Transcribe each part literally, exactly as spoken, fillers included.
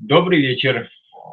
Добрый вечер.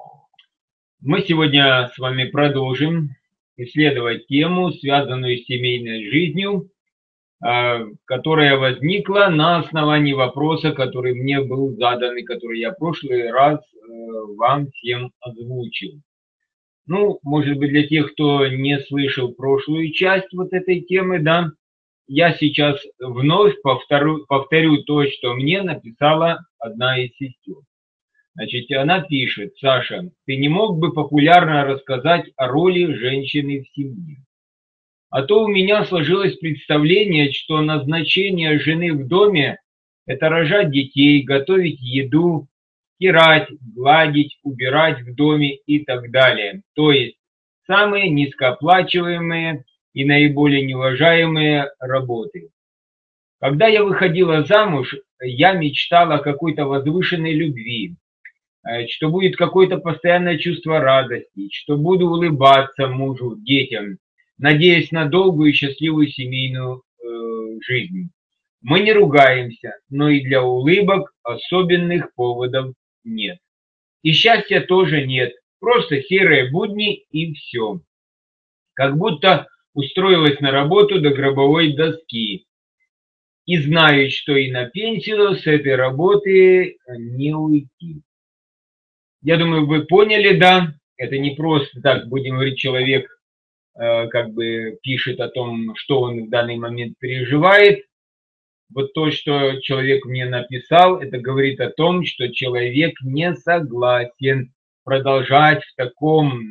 Мы сегодня с вами продолжим исследовать тему, связанную с семейной жизнью, а, которая возникла на основании вопроса, который мне был задан и который я в прошлый раз э, вам всем озвучил. Ну, может быть, для тех, кто не слышал прошлую часть вот этой темы, да, я сейчас вновь повторю, повторю то, что мне написала одна из сестер. Значит, она пишет: Саша, ты не мог бы популярно рассказать о роли женщины в семье? А то у меня сложилось представление, что назначение жены в доме – это рожать детей, готовить еду, стирать, гладить, убирать в доме и так далее. То есть самые низкооплачиваемые и наиболее неуважаемые работы. Когда я выходила замуж, я мечтала о какой-то возвышенной любви, что будет какое-то постоянное чувство радости, что буду улыбаться мужу, детям, надеясь на долгую и счастливую семейную э, жизнь. Мы не ругаемся, но и для улыбок особенных поводов нет. И счастья тоже нет, просто серые будни и все. Как будто устроилась на работу до гробовой доски и знаю, что и на пенсию с этой работы не уйти. Я думаю, вы поняли, да? Это не просто так, будем говорить, человек э, как бы пишет о том, что он в данный момент переживает. Вот то, что человек мне написал, это говорит о том, что человек не согласен продолжать в таком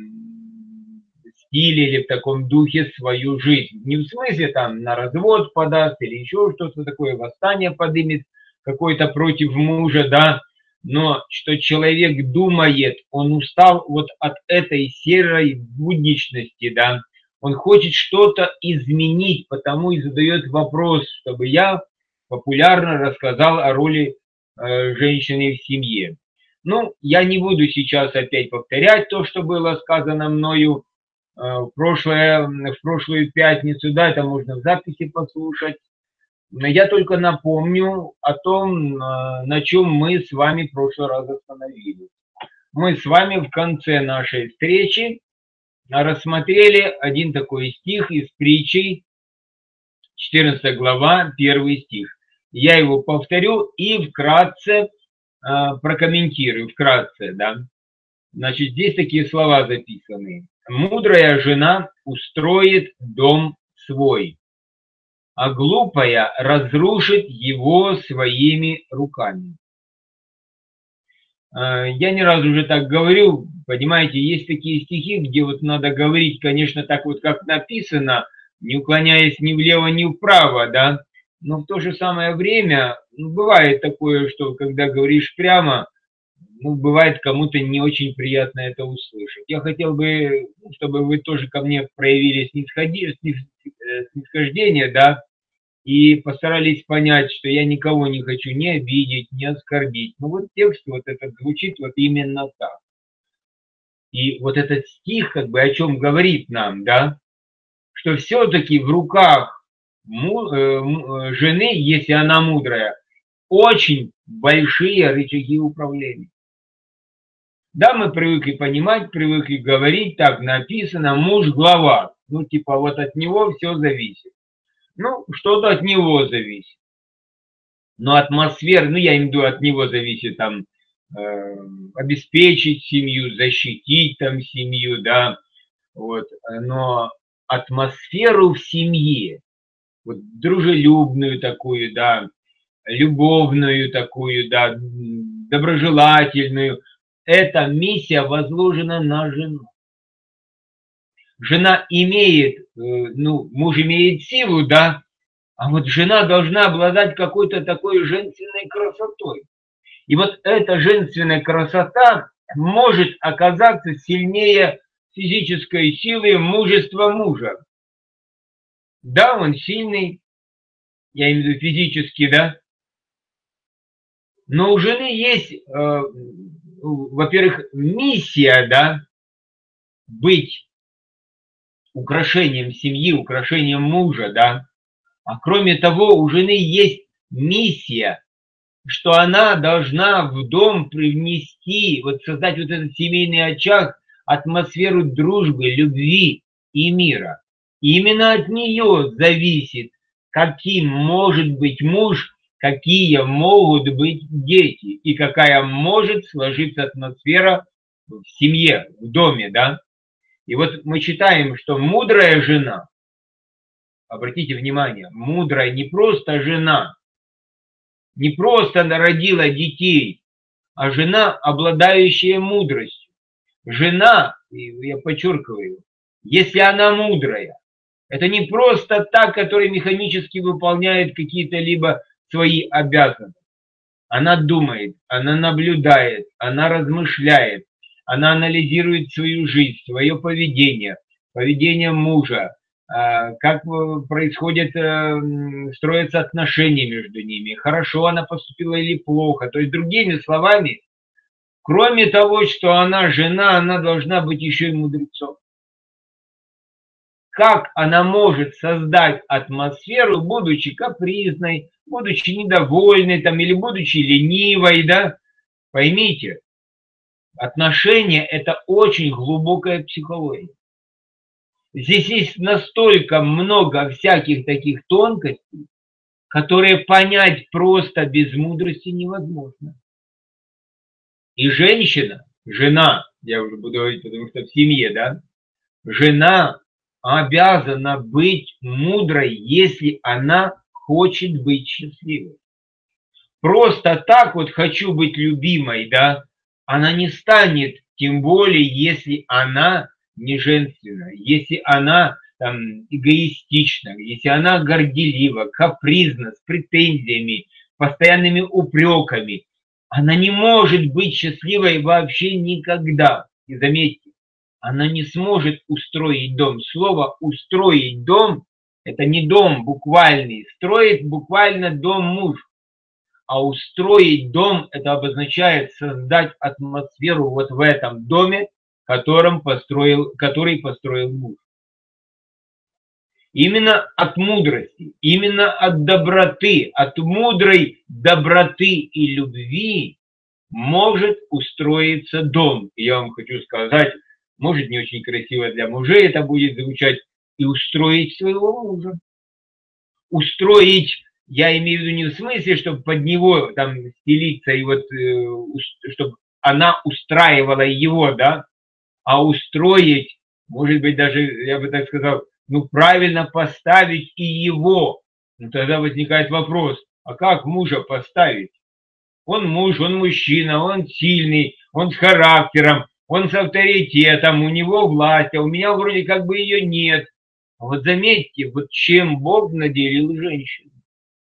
стиле или в таком духе свою жизнь. Не в смысле там на развод подаст или еще что-то такое, восстание подымет какое-то против мужа, да, но что человек думает, он устал вот от этой серой будничности, да, он хочет что-то изменить, потому и задает вопрос, чтобы я популярно рассказал о роли э, женщины в семье. Ну, я не буду сейчас опять повторять то, что было сказано мною э, в, прошлое, в прошлую пятницу, да, это можно в записи послушать. Я только напомню о том, на чем мы с вами в прошлый раз остановились. Мы с вами в конце нашей встречи рассмотрели один такой стих из притчи, четырнадцатая глава, первый стих. Я его повторю и вкратце э, прокомментирую, вкратце, да. Значит, здесь такие слова записаны. Мудрая жена устроит дом свой, а глупая разрушит его своими руками. Я не раз уже так говорю, понимаете, есть такие стихи, где вот надо говорить, конечно, так вот, как написано, не уклоняясь ни влево, ни вправо, да, но в то же самое время, ну, бывает такое, что когда говоришь прямо, ну, бывает кому-то не очень приятно это услышать. Я хотел бы, чтобы вы тоже ко мне проявили снисхождение, да, и постарались понять, что я никого не хочу ни обидеть, ни оскорбить. Но вот текст вот этот звучит вот именно так. И вот этот стих как бы о чем говорит нам, да, что все-таки в руках жены, если она мудрая, очень большие рычаги управления. Да, мы привыкли понимать, привыкли говорить, так написано, муж глава. Ну, типа вот от него все зависит. Ну, что-то от него зависит. Но атмосфера, ну, я имею в виду, от него зависит там э, обеспечить семью, защитить там семью, да, вот, но атмосферу в семье, вот дружелюбную такую, да, любовную такую, да, доброжелательную, эта миссия возложена на жену. Жена имеет, э, ну, муж имеет силу, да, а вот жена должна обладать какой-то такой женственной красотой. И вот эта женственная красота может оказаться сильнее физической силы мужества мужа. Да, он сильный, я имею в виду физически, да, но у жены есть, э, во-первых, миссия, да, быть украшением семьи, украшением мужа, да, а кроме того, у жены есть миссия что она должна в дом привнести, вот создать вот этот семейный очаг, атмосферу дружбы, любви и мира. Именно от нее зависит, каким может быть муж, какие могут быть дети и какая может сложиться атмосфера в семье, в доме, да. И вот мы читаем, что мудрая жена, обратите внимание, мудрая не просто жена, не просто народила детей, а жена, обладающая мудростью. Жена, я подчеркиваю, если она мудрая, это не просто та, которая механически выполняет какие-то либо свои обязанности. Она думает, она наблюдает, она размышляет, она анализирует свою жизнь, свое поведение, поведение мужа, как происходит, строятся отношения между ними, хорошо она поступила или плохо. То есть, другими словами, кроме того, что она жена, она должна быть еще и мудрецом. Как она может создать атмосферу, будучи капризной, будучи недовольной там, или будучи ленивой, да? Поймите, отношения – это очень глубокая психология. Здесь есть настолько много всяких таких тонкостей, которые понять просто без мудрости невозможно. И женщина, жена, я уже буду говорить, потому что в семье, да, жена обязана быть мудрой, если она хочет быть счастливой. Просто так вот хочу быть любимой, да, она не станет, тем более, если она не женственная, если она там эгоистична, если она горделива, капризна, с претензиями, постоянными упреками. Она не может быть счастливой вообще никогда. И заметьте, она не сможет устроить дом. Слово «устроить дом» – это не дом буквальный. Строит буквально дом муж. А устроить дом – это обозначает создать атмосферу вот в этом доме, которым построил, который построил муж. Именно от мудрости, именно от доброты, от мудрой доброты и любви может устроиться дом. И я вам хочу сказать, может, не очень красиво для мужей это будет звучать, и устроить своего мужа. Устроить, я имею в виду не в смысле, чтобы под него там стелиться, и вот, чтобы она устраивала его, да, а устроить, может быть, даже, я бы так сказал, ну, правильно поставить и его. Ну, тогда возникает вопрос, а как мужа поставить? Он муж, он мужчина, он сильный, он с характером, он с авторитетом, у него власть, а у меня вроде как бы ее нет. Вот заметьте, вот чем Бог наделил женщину.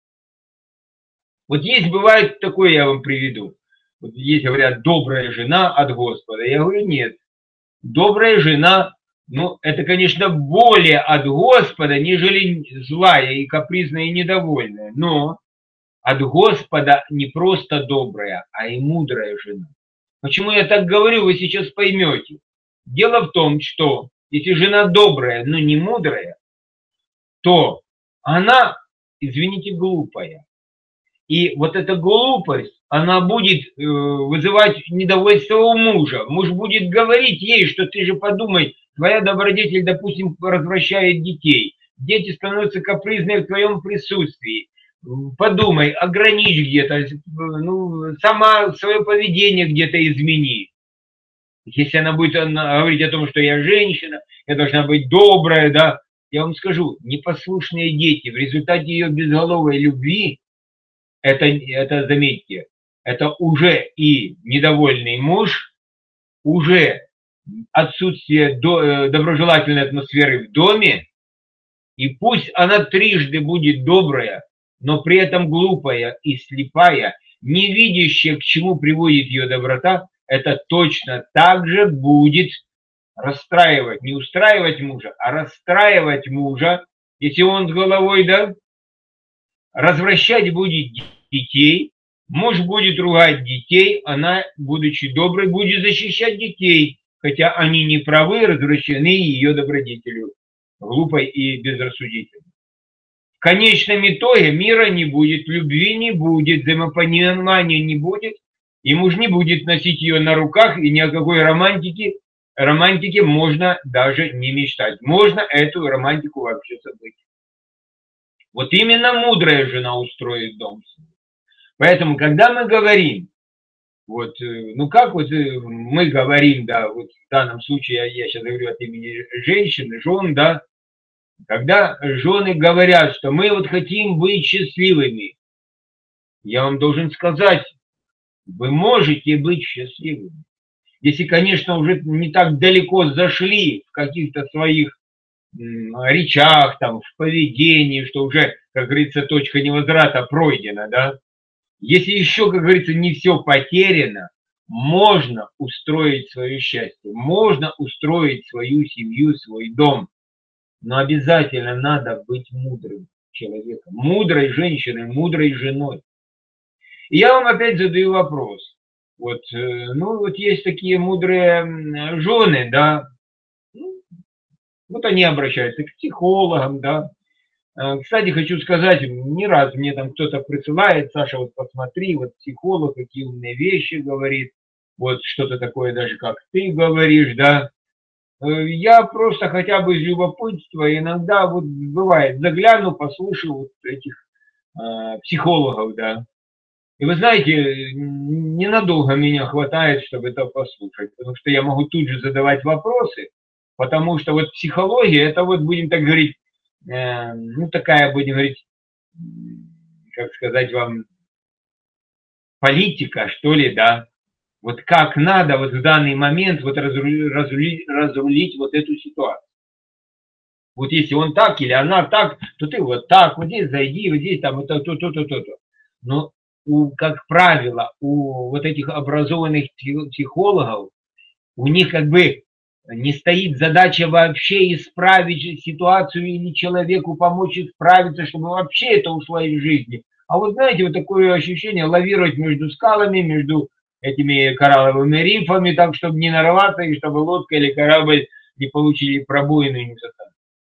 Вот есть, бывает такое, я вам приведу. Вот есть, говорят, добрая жена от Господа. Я говорю, нет. Добрая жена, ну, это, конечно, более от Господа, нежели злая и капризная и недовольная. Но от Господа не просто добрая, а и мудрая жена. Почему я так говорю, вы сейчас поймете. Дело в том, что если жена добрая, но не мудрая, то она, извините, глупая. И вот эта глупость, она будет э, вызывать недовольство у мужа. Муж будет говорить ей, что ты же подумай, твоя добродетель, допустим, развращает детей. Дети становятся капризны в твоем присутствии. Подумай, ограничь где-то, ну, сама свое поведение где-то измени. Если она будет говорить о том, что я женщина, я должна быть добрая, да, я вам скажу, непослушные дети в результате ее безголовой любви, это, это, заметьте, это уже и недовольный муж, уже отсутствие до, доброжелательной атмосферы в доме, и пусть она трижды будет добрая, но при этом глупая и слепая, не видящая, к чему приводит ее доброта, это точно так же будет расстраивать, не устраивать мужа, а расстраивать мужа, если он с головой, да, развращать будет детей, муж будет ругать детей, она, будучи доброй, будет защищать детей, хотя они не правы, развращены ее добродетелью, глупой и безрассудительной. В конечном итоге мира не будет, любви не будет, взаимопонимания не будет, и муж не будет носить ее на руках, и ни о какой романтике, романтике можно даже не мечтать. Можно эту романтику вообще забыть. Вот именно мудрая жена устроит дом. Поэтому, когда мы говорим, вот, ну как вот мы говорим, да, вот в данном случае я, я сейчас говорю от имени женщин, жен, да, когда жены говорят, что мы вот хотим быть счастливыми, я вам должен сказать, вы можете быть счастливыми. Если, конечно, уже не так далеко зашли в каких-то своих речах, там, в поведении, что уже, как говорится, точка невозврата пройдена, да. Если еще, как говорится, не все потеряно, можно устроить свое счастье, можно устроить свою семью, свой дом. Но обязательно надо быть мудрым человеком, мудрой женщиной, мудрой женой. И я вам опять задаю вопрос. Вот, ну, вот есть такие мудрые жены, да, ну, вот они обращаются к психологам, да. Кстати, хочу сказать, не раз мне там кто-то присылает, Саша, вот посмотри, вот психолог какие умные вещи говорит, вот что-то такое даже, как ты говоришь, да. Я просто хотя бы из любопытства иногда вот бывает загляну, послушаю вот этих э, психологов, да. И вы знаете, ненадолго меня хватает, чтобы это послушать, потому что я могу тут же задавать вопросы, потому что вот психология, это вот, будем так говорить, э, ну такая, будем говорить, как сказать вам, политика, что ли, да. Вот как надо вот в данный момент вот разрулить, разрулить, разрулить вот эту ситуацию. Вот если он так или она так, то ты вот так, вот здесь зайди, вот здесь там, это то, то, то, то, то. Но, у, как правило, у вот этих образованных психологов, у них как бы не стоит задача вообще исправить ситуацию или человеку помочь исправиться, чтобы вообще это ушло из жизни. А вот знаете, вот такое ощущение лавировать между скалами, между этими коралловыми рифами, так, чтобы не нарваться, и чтобы лодка или корабль не получили пробоину и не засадили.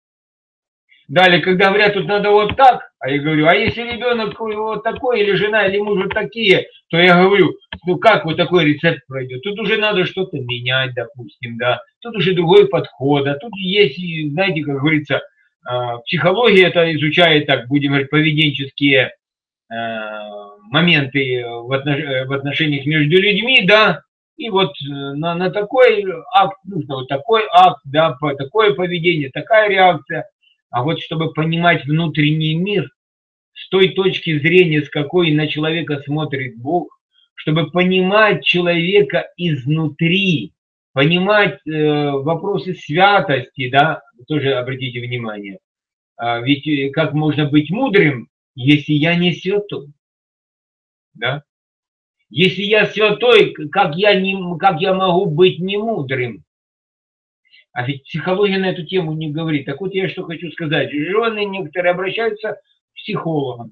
Далее, когда говорят, тут надо вот так, а я говорю, а если ребенок вот такой, или жена, или муж вот такие, то я говорю, ну как вот такой рецепт пройдет? Тут уже надо что-то менять, допустим, да, тут уже другой подход, а тут есть, знаете, как говорится, психология это изучает, так, будем говорить, поведенческие моменты в отношениях между людьми, да, и вот на, на такой акт, нужно вот такой акт, да, такое поведение, такая реакция. А вот чтобы понимать внутренний мир с той точки зрения, с какой на человека смотрит Бог, чтобы понимать человека изнутри, понимать э, вопросы святости, да, тоже обратите внимание, а, ведь как можно быть мудрым, если я не святой, да? Если я святой, как я, не, как я могу быть не мудрым? А ведь психология на эту тему не говорит. Так вот я что хочу сказать. Жены некоторые обращаются к психологам.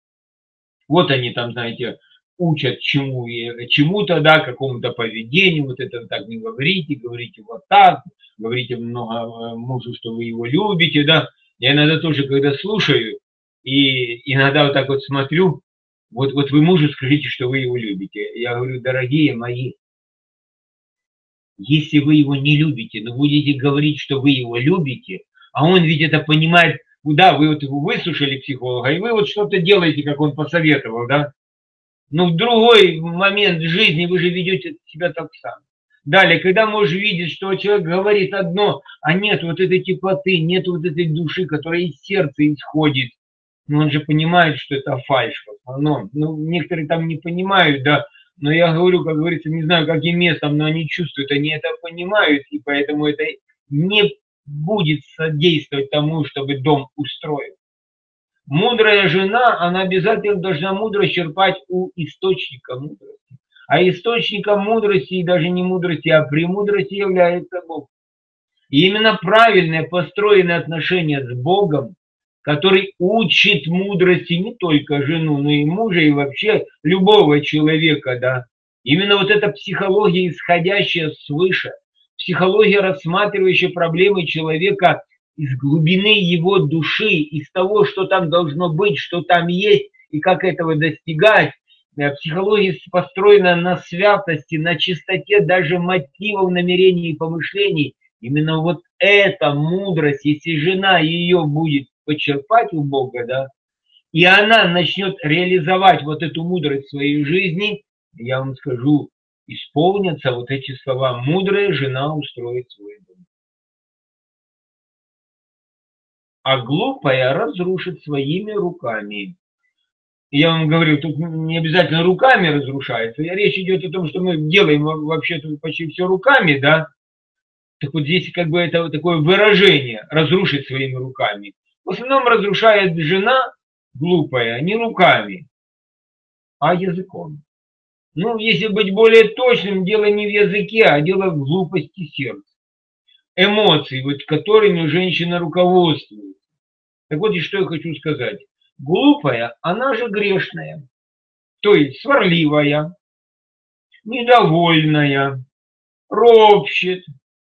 Вот они там, знаете, учат чему, чему-то, да, какому-то поведению. Вот это так не говорите, говорите вот так, говорите много мужу, что вы его любите, да. Я иногда тоже, когда слушаю, и иногда вот так вот смотрю, вот, вот вы мужу скажите, что вы его любите. Я говорю, дорогие мои, если вы его не любите, но будете говорить, что вы его любите, а он ведь это понимает, да, вы вот выслушали психолога, и вы вот что-то делаете, как он посоветовал, да, но в другой момент жизни вы же ведете себя так само. Далее, когда муж видит, что человек говорит одно, а нет вот этой теплоты, нет вот этой души, которая из сердца исходит, но он же понимает, что это фальшь в основном. Ну, некоторые там не понимают, да, но я говорю, как говорится, не знаю, каким местом, но они чувствуют, они это понимают, и поэтому это не будет содействовать тому, чтобы дом устроить. Мудрая жена, она обязательно должна мудрость черпать у источника мудрости. А источником мудрости, и даже не мудрости, а премудрости является Бог. И именно правильное построенное отношение с Богом, который учит мудрости не только жену, но и мужа, и вообще любого человека, да. Именно вот эта психология, исходящая свыше, психология, рассматривающая проблемы человека из глубины его души, из того, что там должно быть, что там есть, и как этого достигать. Психология построена на святости, на чистоте даже мотивов, намерений и помышлений. Именно вот эта мудрость, если жена ее будет почерпать у Бога, да, и она начнет реализовать вот эту мудрость в своей жизни, я вам скажу, исполнятся вот эти слова: мудрая жена устроит свой дом, а глупая разрушит своими руками. Я вам говорю, тут не обязательно руками разрушается. Речь идет о том, что мы делаем вообще-то почти все руками, да. Так вот здесь как бы это вот такое выражение: разрушить своими руками. В основном разрушает жена глупая не руками, а языком. Ну, если быть более точным, дело не в языке, а дело в глупости сердца. Эмоций, вот которыми женщина руководствуется. Так вот, и что я хочу сказать. Глупая, она же грешная, то есть сварливая, недовольная, ропщет,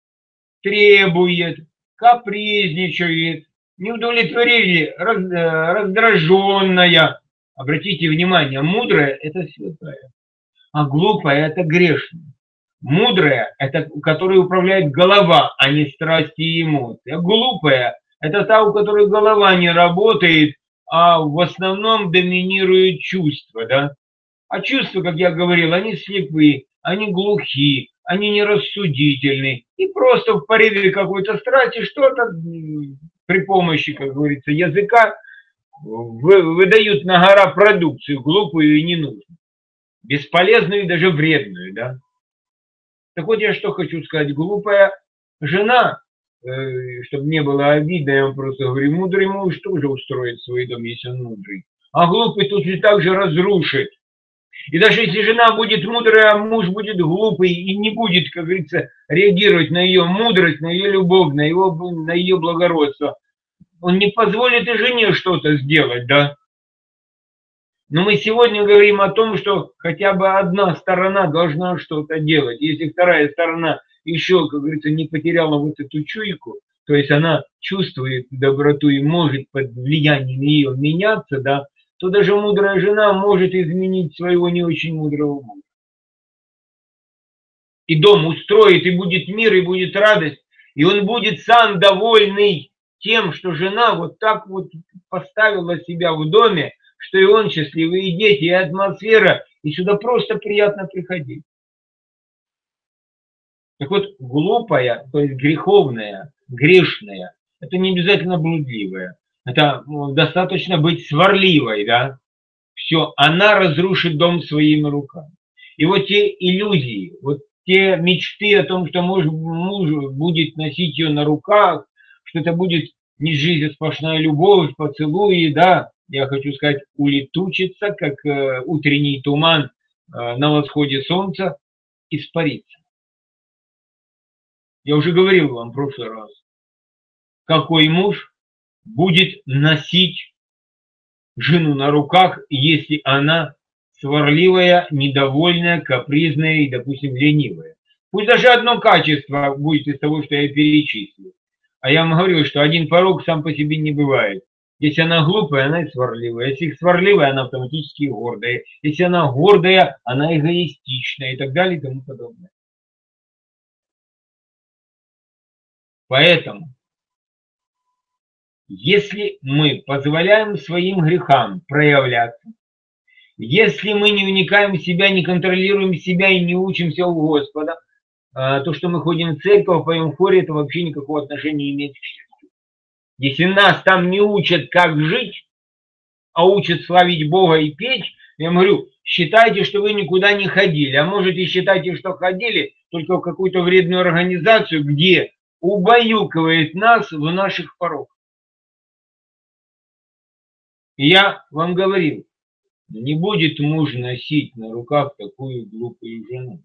требует, капризничает, не удовлетворили, раздраженная. Обратите внимание, мудрая – это святая, а глупая – это грешная. Мудрая – это у которой управляет голова, а не страсти и эмоции. А глупая – это та, у которой голова не работает, а в основном доминируют чувства, да? А чувства, как я говорил, они слепы, они глухи, они нерассудительны. И просто в порыве какой-то страсти что-то при помощи, как говорится, языка выдают на гора продукцию, глупую и ненужную, бесполезную и даже вредную, да? Так вот я что хочу сказать. Глупая жена, э, чтобы не было обидно, я вам просто говорю, мудрый муж тоже устроит свой дом, если он мудрый. А глупый тут же так же разрушит. И даже если жена будет мудрая, а муж будет глупый и не будет, как говорится, реагировать на ее мудрость, на ее любовь, на, его, на ее благородство, он не позволит и жене что-то сделать, да? Но мы сегодня говорим о том, что хотя бы одна сторона должна что-то делать. Если вторая сторона еще, как говорится, не потеряла вот эту чуйку, то есть она чувствует доброту и может под влиянием ее меняться, да, то даже мудрая жена может изменить своего не очень мудрого мужа. И дом устроит, и будет мир, и будет радость, и он будет сам довольный тем, что жена вот так вот поставила себя в доме, что и он счастливый, и дети, и атмосфера, и сюда просто приятно приходить. Так вот, глупая, то есть греховная, грешная, это не обязательно блудливая. Это ну, достаточно быть сварливой, да. Все, она разрушит дом своими руками. И вот те иллюзии, вот те мечты о том, что муж, муж будет носить ее на руках, что это будет не жизнь, а сплошная любовь, поцелуи, да, я хочу сказать, улетучится, как э, утренний туман э, на восходе солнца, испарится. Я уже говорил вам в прошлый раз, какой муж будет носить жену на руках, если она сварливая, недовольная, капризная и, допустим, ленивая. Пусть даже одно качество будет из того, что я перечислил. А я вам говорю, что один порог сам по себе не бывает. Если она глупая, она и сварливая. Если сварливая, она автоматически гордая. Если она гордая, она эгоистичная и так далее и тому подобное. Поэтому, если мы позволяем своим грехам проявляться, если мы не вникаем в себя, не контролируем себя и не учимся у Господа, то, что мы ходим в церковь, поем в хоре, это вообще никакого отношения не имеет к счастью. Если нас там не учат, как жить, а учат славить Бога и петь, я говорю, считайте, что вы никуда не ходили. А может и считайте, что ходили только в какую-то вредную организацию, где убаюкивает нас в наших пороках. И я вам говорил, не будет муж носить на руках такую глупую жену.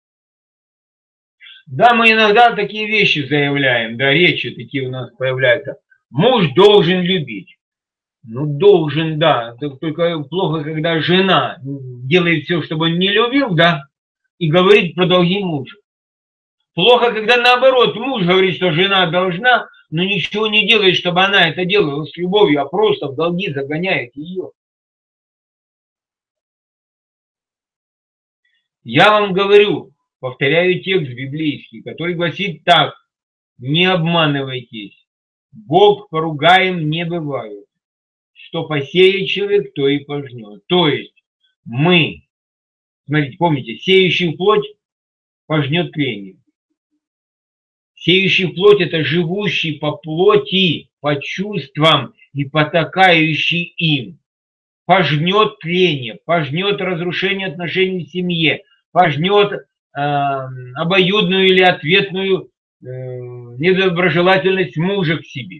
Да, мы иногда такие вещи заявляем, да, речи такие у нас появляются. Муж должен любить. Ну, должен, да. Только плохо, когда жена делает все, чтобы он не любил, да, и говорит про долги мужа. Плохо, когда наоборот, муж говорит, что жена должна, но ничего не делает, чтобы она это делала с любовью, а просто в долги загоняет ее. Я вам говорю, повторяю текст библейский, который гласит так: не обманывайтесь, Бог поругаем не бывает. Что посеет человек, то и пожнет. То есть мы, смотрите, помните, сеющий плоть пожнет тление. Сеющий плоть – это живущий по плоти, по чувствам и потакающий им. Пожнет тление, пожнет разрушение отношений в семье, пожнет э, обоюдную или ответную э, недоброжелательность мужа к себе.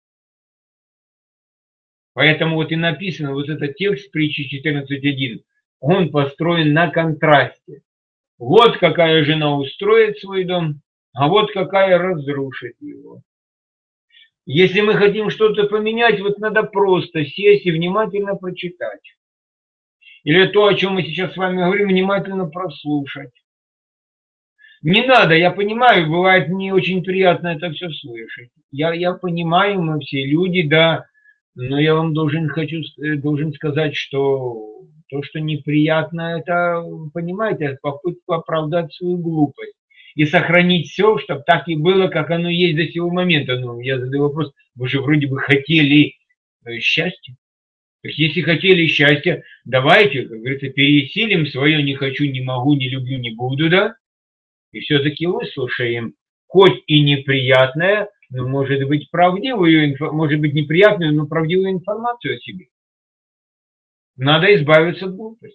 Поэтому вот и написано, вот этот текст притчи четырнадцать один, он построен на контрасте. Вот какая жена устроит свой дом, а вот какая разрушит его. Если мы хотим что-то поменять, вот надо просто сесть и внимательно прочитать. Или то, о чем мы сейчас с вами говорим, внимательно прослушать. Не надо, я понимаю, бывает не очень приятно это все слышать. Я, я понимаю, мы все люди, да, но я вам должен, хочу, должен сказать, что то, что неприятно, это, понимаете, попытка оправдать свою глупость и сохранить все, чтобы так и было, как оно есть до сего момента. Ну, я задаю вопрос, вы же вроде бы хотели счастья. Так если хотели счастья, давайте, как говорится, пересилим свое «не хочу, не могу, не люблю, не буду», да? И все-таки выслушаем, хоть и неприятное, но может быть правдивую, может быть неприятную, но правдивую информацию о себе. Надо избавиться от глупости.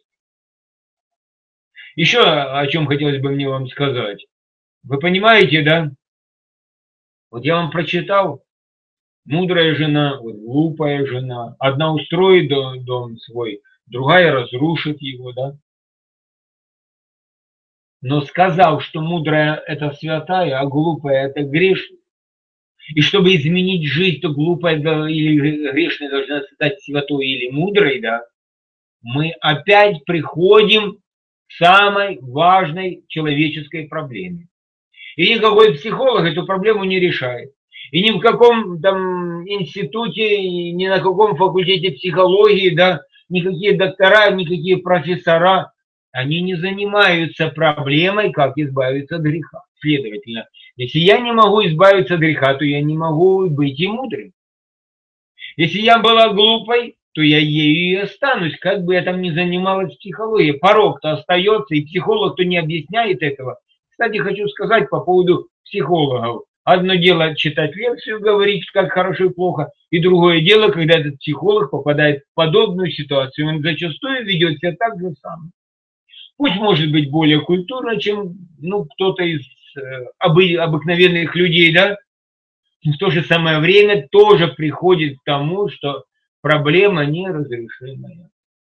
Еще о чем хотелось бы мне вам сказать. Вы понимаете, да? Вот я вам прочитал, мудрая жена, вот глупая жена. Одна устроит дом свой, другая разрушит его, да? Но сказал, что мудрая – это святая, а глупая – это грешная. И чтобы изменить жизнь, то глупая или грешная должна стать святой или мудрой, да? Мы опять приходим к самой важной человеческой проблеме. И никакой психолог эту проблему не решает. И ни в каком там институте, ни на каком факультете психологии, да, никакие доктора, никакие профессора, они не занимаются проблемой, как избавиться от греха. Следовательно, если я не могу избавиться от греха, то я не могу быть и мудрым. Если я была глупой, то я ею и останусь, как бы я там ни занималась психологией. Порог-то остается, и психолог-то не объясняет этого. Кстати, хочу сказать по поводу психологов. Одно дело читать лекцию, говорить, как хорошо и плохо, и другое дело, когда этот психолог попадает в подобную ситуацию, он зачастую ведет себя так же самое. Пусть может быть более культурно, чем ну, кто-то из э, обы, обыкновенных людей, да, но в то же самое время тоже приходит к тому, что проблема неразрешимая.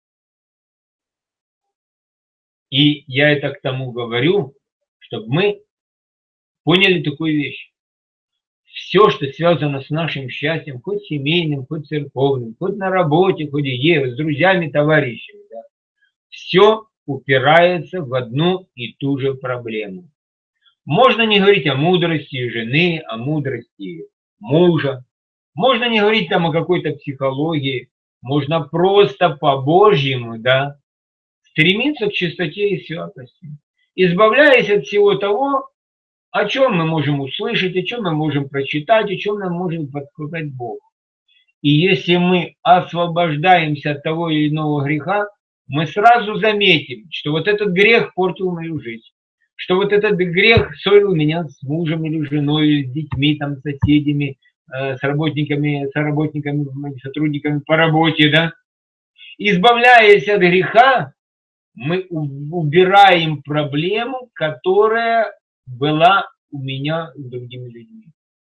И я это к тому говорю, чтобы мы поняли такую вещь. Все, что связано с нашим счастьем, хоть семейным, хоть церковным, хоть на работе, хоть где, с друзьями, товарищами, да, все упирается в одну и ту же проблему. Можно не говорить о мудрости жены, о мудрости мужа. Можно не говорить там о какой-то психологии. Можно просто по-божьему, да, стремиться к чистоте и святости, избавляясь от всего того, о чем мы можем услышать, о чем мы можем прочитать, о чем нам может подсказать Бог. И если мы освобождаемся от того или иного греха, мы сразу заметим, что вот этот грех портил мою жизнь, что вот этот грех ссорил меня с мужем или женой, с детьми, там, с соседями, с работниками, с работниками, сотрудниками по работе, да. Избавляясь от греха, мы убираем проблему, которая была у меня с другими людьми.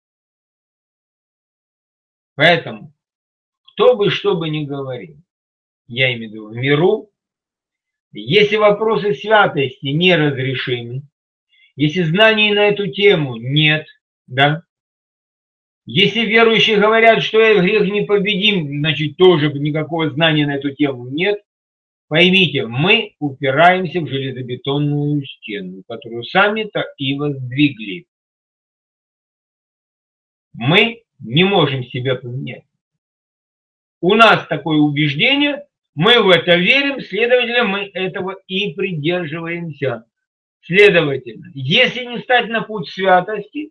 Поэтому, кто бы что бы ни говорил, я имею в виду в миру, если вопросы святости неразрешимы, если знаний на эту тему нет, да, если верующие говорят, что грех непобедим, значит тоже никакого знания на эту тему нет, поймите, мы упираемся в железобетонную стену, которую сами-то и воздвигли. мы не можем себя поменять. У нас такое убеждение, мы в это верим, следовательно, мы этого и придерживаемся. Следовательно, если не стать на путь святости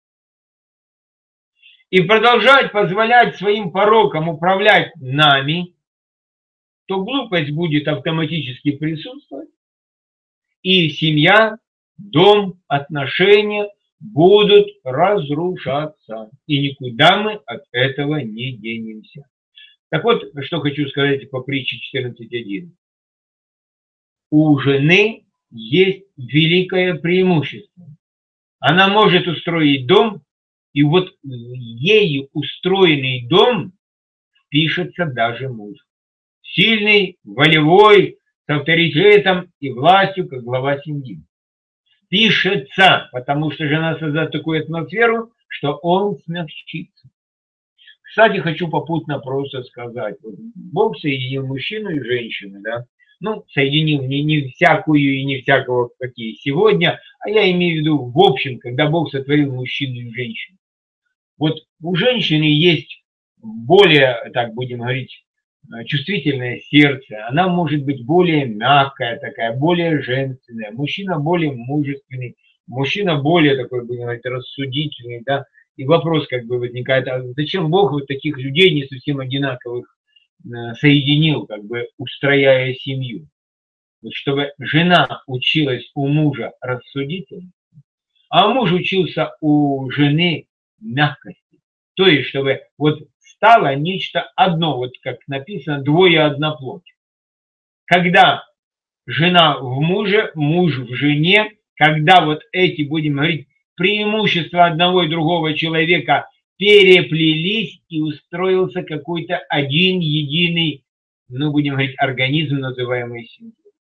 и продолжать позволять своим порокам управлять нами, то глупость будет автоматически присутствовать, и семья, дом, отношения будут разрушаться, и никуда мы от этого не денемся. Так вот, что хочу сказать по притче четырнадцать один. У жены есть великое преимущество. Она может устроить дом, и вот ею устроенный дом впишется даже муж. Сильный, волевой, с авторитетом и властью, как глава семьи. Пишется, потому что жена создаст такую атмосферу, что он смягчится. Кстати, хочу попутно просто сказать. Вот Бог соединил мужчину и женщину, да? Ну, соединил не, не всякую и не всякого, какие сегодня, а я имею в виду в общем, когда Бог сотворил мужчину и женщину. Вот у женщины есть более, так будем говорить, чувствительное сердце, она может быть более мягкая такая, более женственная, мужчина более мужественный, мужчина более такой, будем говорить, рассудительный, да, и вопрос как бы возникает, а зачем Бог вот таких людей не совсем одинаковых соединил, как бы устрояя семью? Вот чтобы жена училась у мужа рассудительно, а муж учился у жены мягкости. То есть, чтобы вот стало нечто одно, вот как написано, двое одна плоть. Когда жена в муже, муж в жене, когда вот эти, будем говорить, преимущества одного и другого человека переплелись и устроился какой-то один единый, ну, будем говорить, организм, называемый семьей.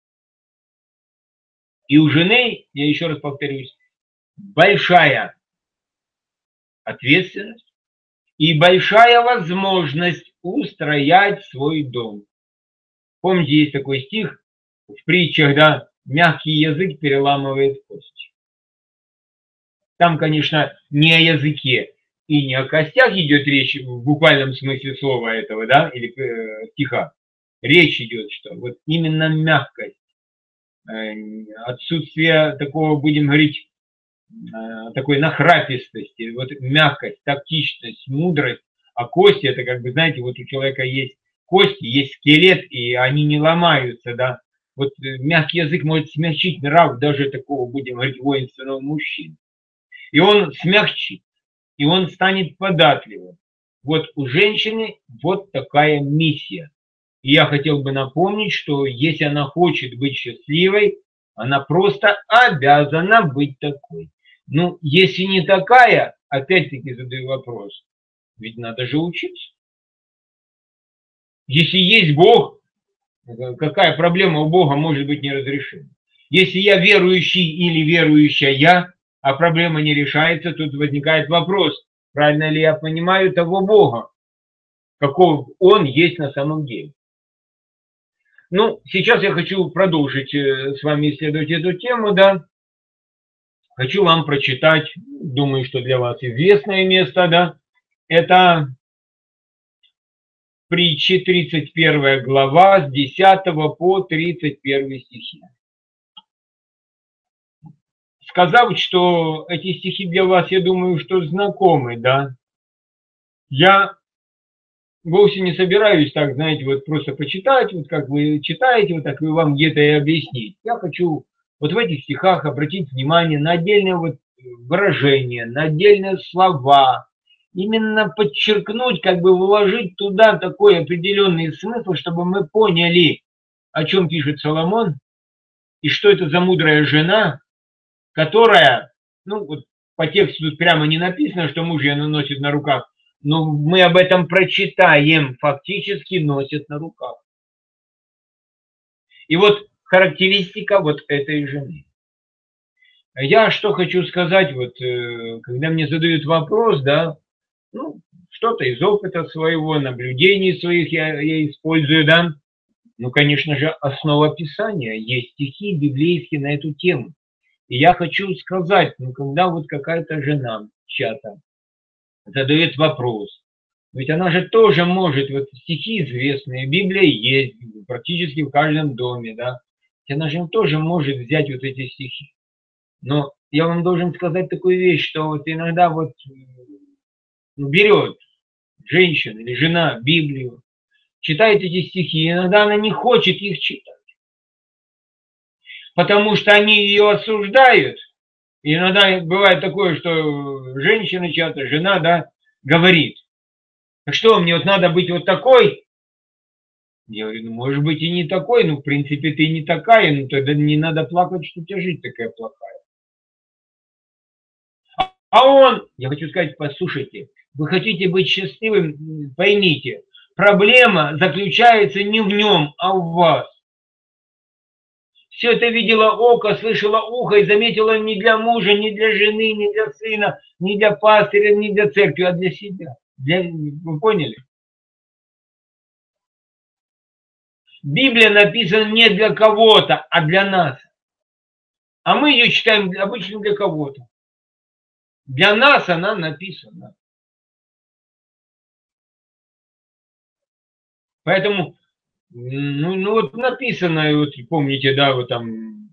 И у жены, я еще раз повторюсь, большая ответственность и большая возможность устроять свой дом. Помните, есть такой стих в притчах, да, мягкий язык переламывает кости. Там, конечно, не о языке и не о костях идет речь в буквальном смысле слова этого, да, или э, стиха. Речь идет, что вот именно мягкость, э, отсутствие такого, будем говорить, э, такой нахрапистости, вот мягкость, тактичность, мудрость, а кости, это как бы, знаете, вот у человека есть кости, есть скелет, и они не ломаются, да. Вот мягкий язык может смягчить нрав даже такого, будем говорить, воинственного мужчины. И он смягчит, и он станет податливым. Вот у женщины вот такая миссия. И я хотел бы напомнить, что если она хочет быть счастливой, она просто обязана быть такой. Ну, если не такая, опять-таки задаю вопрос, ведь надо же учиться. Если есть Бог, какая проблема у Бога может быть неразрешима? Если я верующий или верующая, а проблема не решается, тут возникает вопрос, правильно ли я понимаю того Бога, каков Он есть на самом деле. Ну, сейчас я хочу продолжить с вами исследовать эту тему, да. Хочу вам прочитать, думаю, что для вас известное место, да. Это притчи, тридцать первая глава, с десятого по тридцать первый стихи. Сказав, что эти стихи для вас, я думаю, что знакомы, да, я вовсе не собираюсь так, знаете, вот просто почитать, вот как вы читаете, вот так и вам где-то и объяснить. Я хочу вот в этих стихах обратить внимание на отдельные вот выражения, на отдельные слова, именно подчеркнуть, как бы вложить туда такой определенный смысл, чтобы мы поняли, о чем пишет Соломон, и что это за мудрая жена, которая, ну, вот по тексту тут прямо не написано, что муж ее носит на руках, но мы об этом прочитаем, фактически носит на руках. И вот характеристика вот этой жены. Я что хочу сказать, вот, когда мне задают вопрос, да, ну, что-то из опыта своего, наблюдений своих я, я использую, да, ну, конечно же, основа Писания, есть стихи библейские на эту тему. И я хочу сказать, ну, когда вот какая-то жена чья-то задает вопрос. Ведь она же тоже может, вот стихи известные, Библия есть практически в каждом доме, да. Она же тоже может взять вот эти стихи. Но я вам должен сказать такую вещь, что вот иногда вот берет женщина или жена Библию, читает эти стихи, иногда она не хочет их читать, потому что они ее осуждают. И иногда бывает такое, что женщина чья-то, жена, да, говорит, а что, мне вот надо быть вот такой? Я говорю, ну, может быть, и не такой, но, в принципе, ты не такая, ну, тогда не надо плакать, что у тебя жизнь такая плохая. А он, я хочу сказать, послушайте, вы хотите быть счастливым, поймите, проблема заключается не в нем, а в вас. Все это видело око, слышало ухо и заметило не для мужа, не для жены, не для сына, не для пастыря, не для церкви, а для себя. Для, вы поняли? Библия написана не для кого-то, а для нас. А мы ее читаем обычно для кого-то. Для нас она написана. Поэтому, ну, ну вот написано, вот помните, да, вот там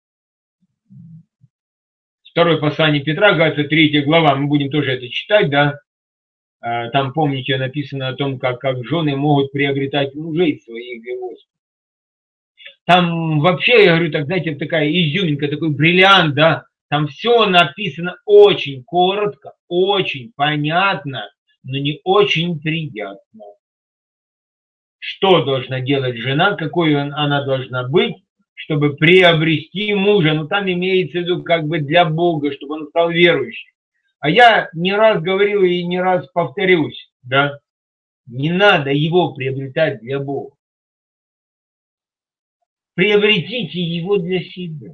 второе послание Петра, говорится, третья глава, мы будем тоже это читать, да. Там, помните, написано о том, как, как жены могут приобретать мужей своих для Господа. Там вообще, я говорю, так, знаете, такая изюминка, такой бриллиант, да. Там все написано очень коротко, очень понятно, но не очень приятно. Что должна делать жена, какой она должна быть, чтобы приобрести мужа. Ну, там имеется в виду как бы для Бога, чтобы он стал верующим. А я не раз говорил и не раз повторюсь, да, не надо его приобретать для Бога. Приобретите его для себя.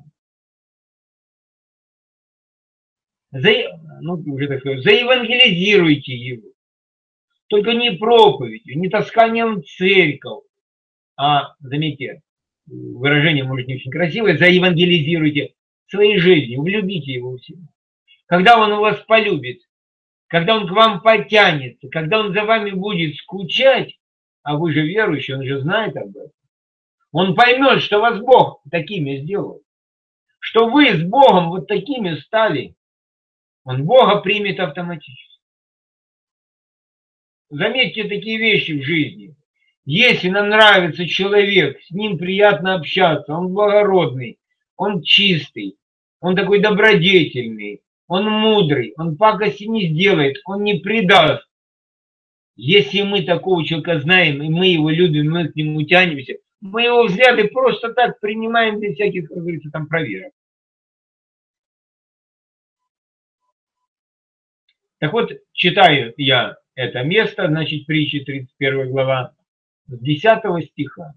За, ну, уже так сказать, заевангелизируйте его. Только не проповедью, не тасканием в церковь, а, заметьте, выражение может не очень красивое, заевангелизируйте своей жизнью, влюбите его в себя. Когда он вас полюбит, когда он к вам потянется, когда он за вами будет скучать, а вы же верующий, он же знает об этом, он поймет, что вас Бог такими сделал, что вы с Богом вот такими стали, он Бога примет автоматически. Заметьте такие вещи в жизни. Если нам нравится человек, с ним приятно общаться, он благородный, он чистый, он такой добродетельный, он мудрый, он пакости не сделает, он не предаст. Если мы такого человека знаем, и мы его любим, мы к нему тянемся, мы его взгляды просто так принимаем без всяких, как говорится, там проверок. Так вот, читаю я это место, значит, притчи тридцать первая глава, с десятого стиха.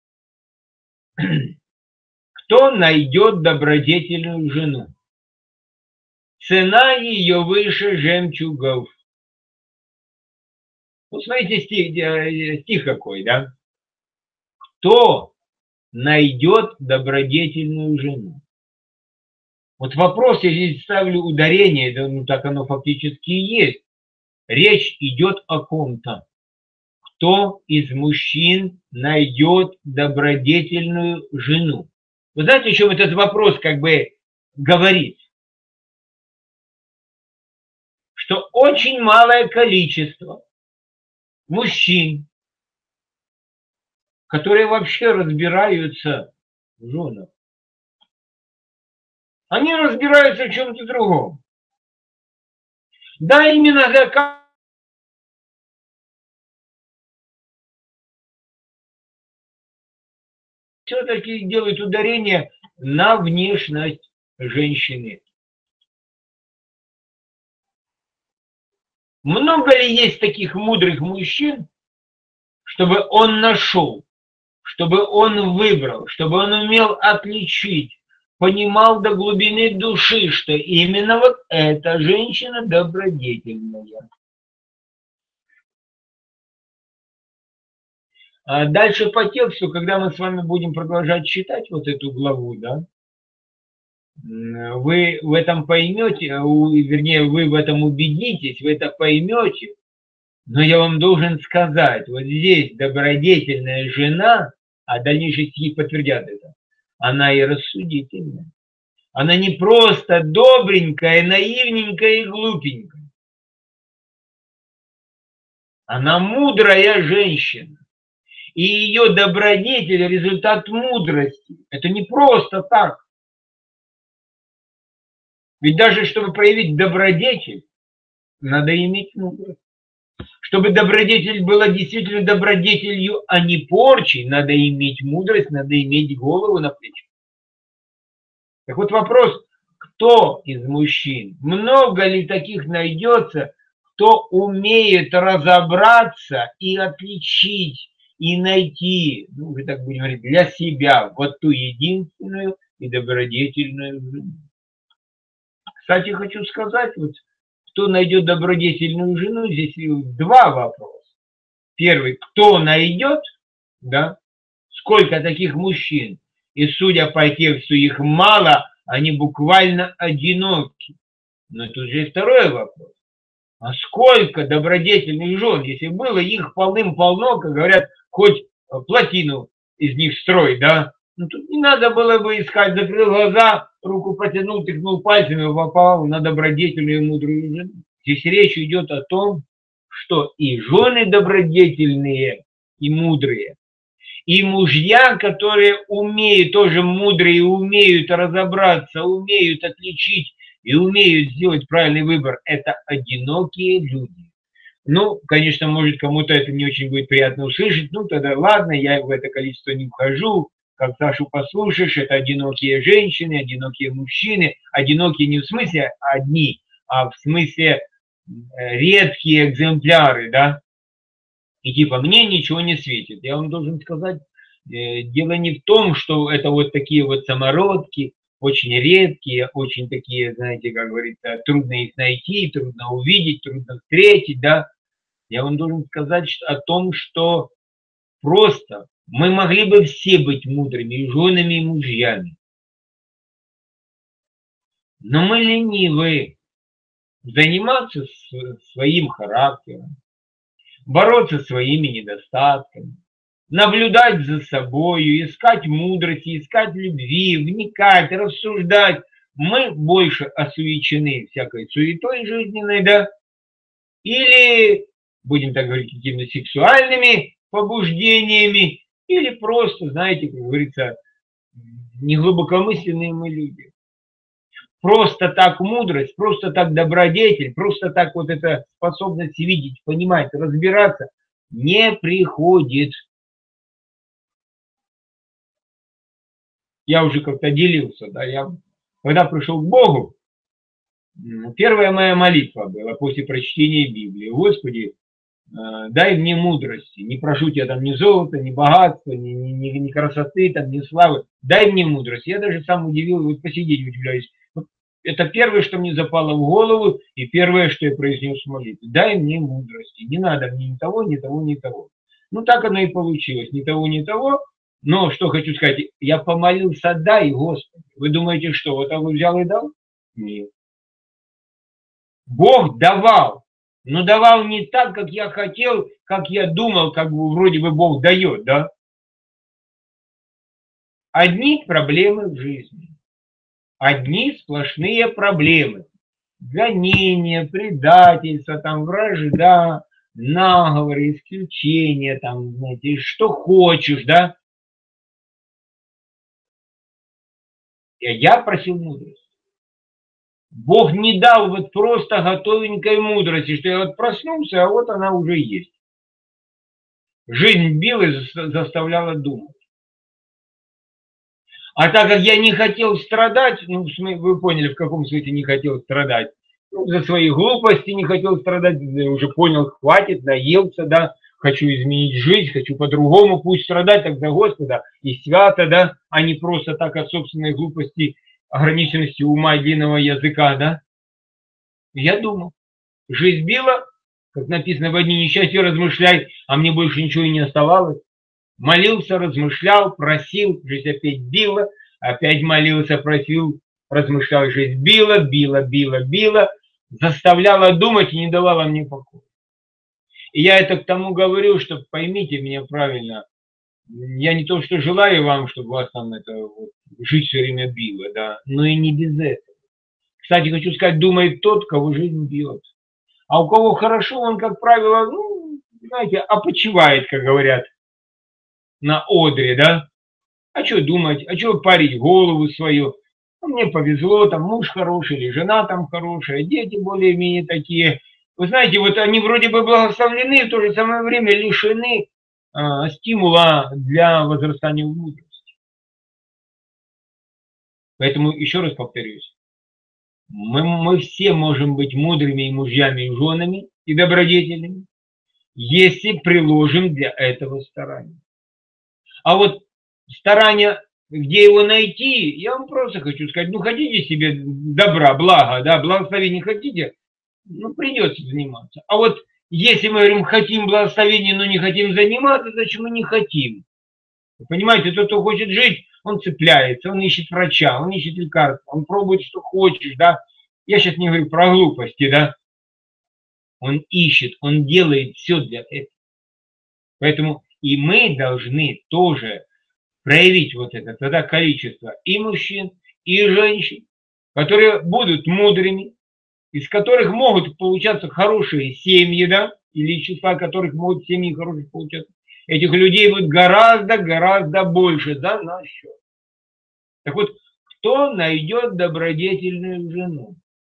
Кто найдет добродетельную жену? Цена ее выше жемчугов. Вот смотрите, стих, стих какой, да? Кто найдет добродетельную жену? Вот вопрос, я здесь ставлю ударение, да, ну так оно фактически и есть. Речь идет о ком-то. Кто из мужчин найдет добродетельную жену? Вы знаете, о чем этот вопрос как бы говорит? Что очень малое количество мужчин, которые вообще разбираются в женах, они разбираются в чем-то другом. Да, именно как все-таки делают ударение на внешность женщины. Много ли есть таких мудрых мужчин, чтобы он нашел, чтобы он выбрал, чтобы он умел отличить, понимал до глубины души, что именно вот эта женщина добродетельная. А дальше по тексту, когда мы с вами будем продолжать читать вот эту главу, да, вы в этом поймете, вернее, вы в этом убедитесь, вы это поймете. Но я вам должен сказать, вот здесь добродетельная жена, а дальнейшие стихи подтвердят это, она и рассудительная. Она не просто добренькая, наивненькая и глупенькая. Она мудрая женщина. И ее добродетель – результат мудрости. Это не просто так. Ведь даже чтобы проявить добродетель, надо иметь мудрость. Чтобы добродетель была действительно добродетелью, а не порчей, надо иметь мудрость, надо иметь голову на плечах. Так вот вопрос, кто из мужчин, много ли таких найдется, кто умеет разобраться и отличить, и найти, ну, мы так будем говорить, для себя вот ту единственную и добродетельную жену. Кстати, хочу сказать, вот, кто найдет добродетельную жену, здесь два вопроса. Первый, кто найдет, да, сколько таких мужчин, и судя по тексту их мало, они буквально одиноки. Но тут же и второй вопрос. А сколько добродетельных жен, если было их полным-полно, как говорят, хоть плотину из них строить, да? Ну тут не надо было бы искать, закрыл глаза, руку протянул, тыкнул пальцами, попал на добродетельную и мудрую жену. Здесь речь идет о том, что и жены добродетельные и мудрые, и мужья, которые умеют, тоже мудрые, умеют разобраться, умеют отличить и умеют сделать правильный выбор, это одинокие люди. Ну, конечно, может, кому-то это не очень будет приятно услышать, ну, тогда ладно, я в это количество не вхожу, как Сашу послушаешь, это одинокие женщины, одинокие мужчины, одинокие не в смысле одни, а в смысле редкие экземпляры, да, и типа мне ничего не светит. Я вам должен сказать, дело не в том, что это вот такие вот самородки, очень редкие, очень такие, знаете, как говорится, трудно их найти, трудно увидеть, трудно встретить, да. Я вам должен сказать о том, что просто мы могли бы все быть мудрыми, и женами, и мужьями. Но мы ленивы заниматься своим характером, бороться своими недостатками, наблюдать за собой, искать мудрости, искать любви, вникать, рассуждать. Мы больше осуечены всякой суетой жизненной, да, или, будем так говорить, какими-то сексуальными побуждениями, или просто, знаете, как говорится, неглубокомысленные мы люди. Просто так мудрость, просто так добродетель, просто так вот эта способность видеть, понимать, разбираться не приходит. Я уже как-то делился, да, я когда пришел к Богу, первая моя молитва была после прочтения Библии: Господи, дай мне мудрости, не прошу тебя там ни золота, ни богатства, ни, ни, ни красоты, там, ни славы, дай мне мудрость. Я даже сам удивил, вот по сей день удивляюсь. Это первое, что мне запало в голову, и первое, что я произнес в молитве: дай мне мудрости, не надо мне ни того, ни того, ни того. Ну так оно и получилось, ни того, ни того. Но что хочу сказать, я помолился: дай, Господи. Вы думаете, что вот он взял и дал? Нет. Бог давал, но давал не так, как я хотел, как я думал, как бы вроде бы Бог дает, да? Одни проблемы в жизни, одни сплошные проблемы. Гонения, предательство, там, вражда, наговоры, исключения, там, знаете, что хочешь, да? Я просил мудрости. Бог не дал вот просто готовенькой мудрости, что я вот проснулся, а вот она уже есть. Жизнь била и заставляла думать. А так как я не хотел страдать, ну, вы поняли, в каком смысле не хотел страдать, ну, за свои глупости не хотел страдать, я уже понял, хватит, наелся, да, хочу изменить жизнь, хочу по-другому, пусть страдать так за Господа и свято, да, а не просто так от собственной глупости, ограниченности ума и длинного языка, да. Я думал, жизнь била, как написано, в одни несчастья размышляй, а мне больше ничего и не оставалось. Молился, размышлял, просил, жизнь опять била, опять молился, просил, размышлял жизнь, била, била, била, била, заставляла думать и не давала мне покоя. И я это к тому говорю, что поймите меня правильно, я не то что желаю вам, чтобы вас там это вот, жизнь все время била, да, но и не без этого. Кстати, хочу сказать, думает тот, кого жизнь бьет. А у кого хорошо, он, как правило, ну, знаете, опочивает, как говорят, на одре, да. А что думать, а что парить голову свою? Ну, мне повезло, там муж хороший, или жена там хорошая, дети более-менее такие. Вы знаете, вот они вроде бы благословлены, в то же самое время лишены э, стимула для возрастания в мудрости. Поэтому еще раз повторюсь, мы, мы все можем быть мудрыми и мужьями, и женами, и добродетельными, если приложим для этого старания. А вот старания, где его найти, я вам просто хочу сказать, ну хотите себе добра, блага, да, благословения хотите, ну придется заниматься. А вот если мы говорим, хотим благословения, но не хотим заниматься, значит мы не хотим. Вы понимаете, тот, кто хочет жить, он цепляется, он ищет врача, он ищет лекарства, он пробует, что хочешь, да. Я сейчас не говорю про глупости, да. Он ищет, он делает все для этого. Поэтому и мы должны тоже проявить вот это тогда количество и мужчин, и женщин, которые будут мудрыми, из которых могут получаться хорошие семьи, да, или из числа которых могут семьи хорошие получаться. Этих людей будет гораздо-гораздо больше, да, наш счет. Так вот, кто найдет добродетельную жену?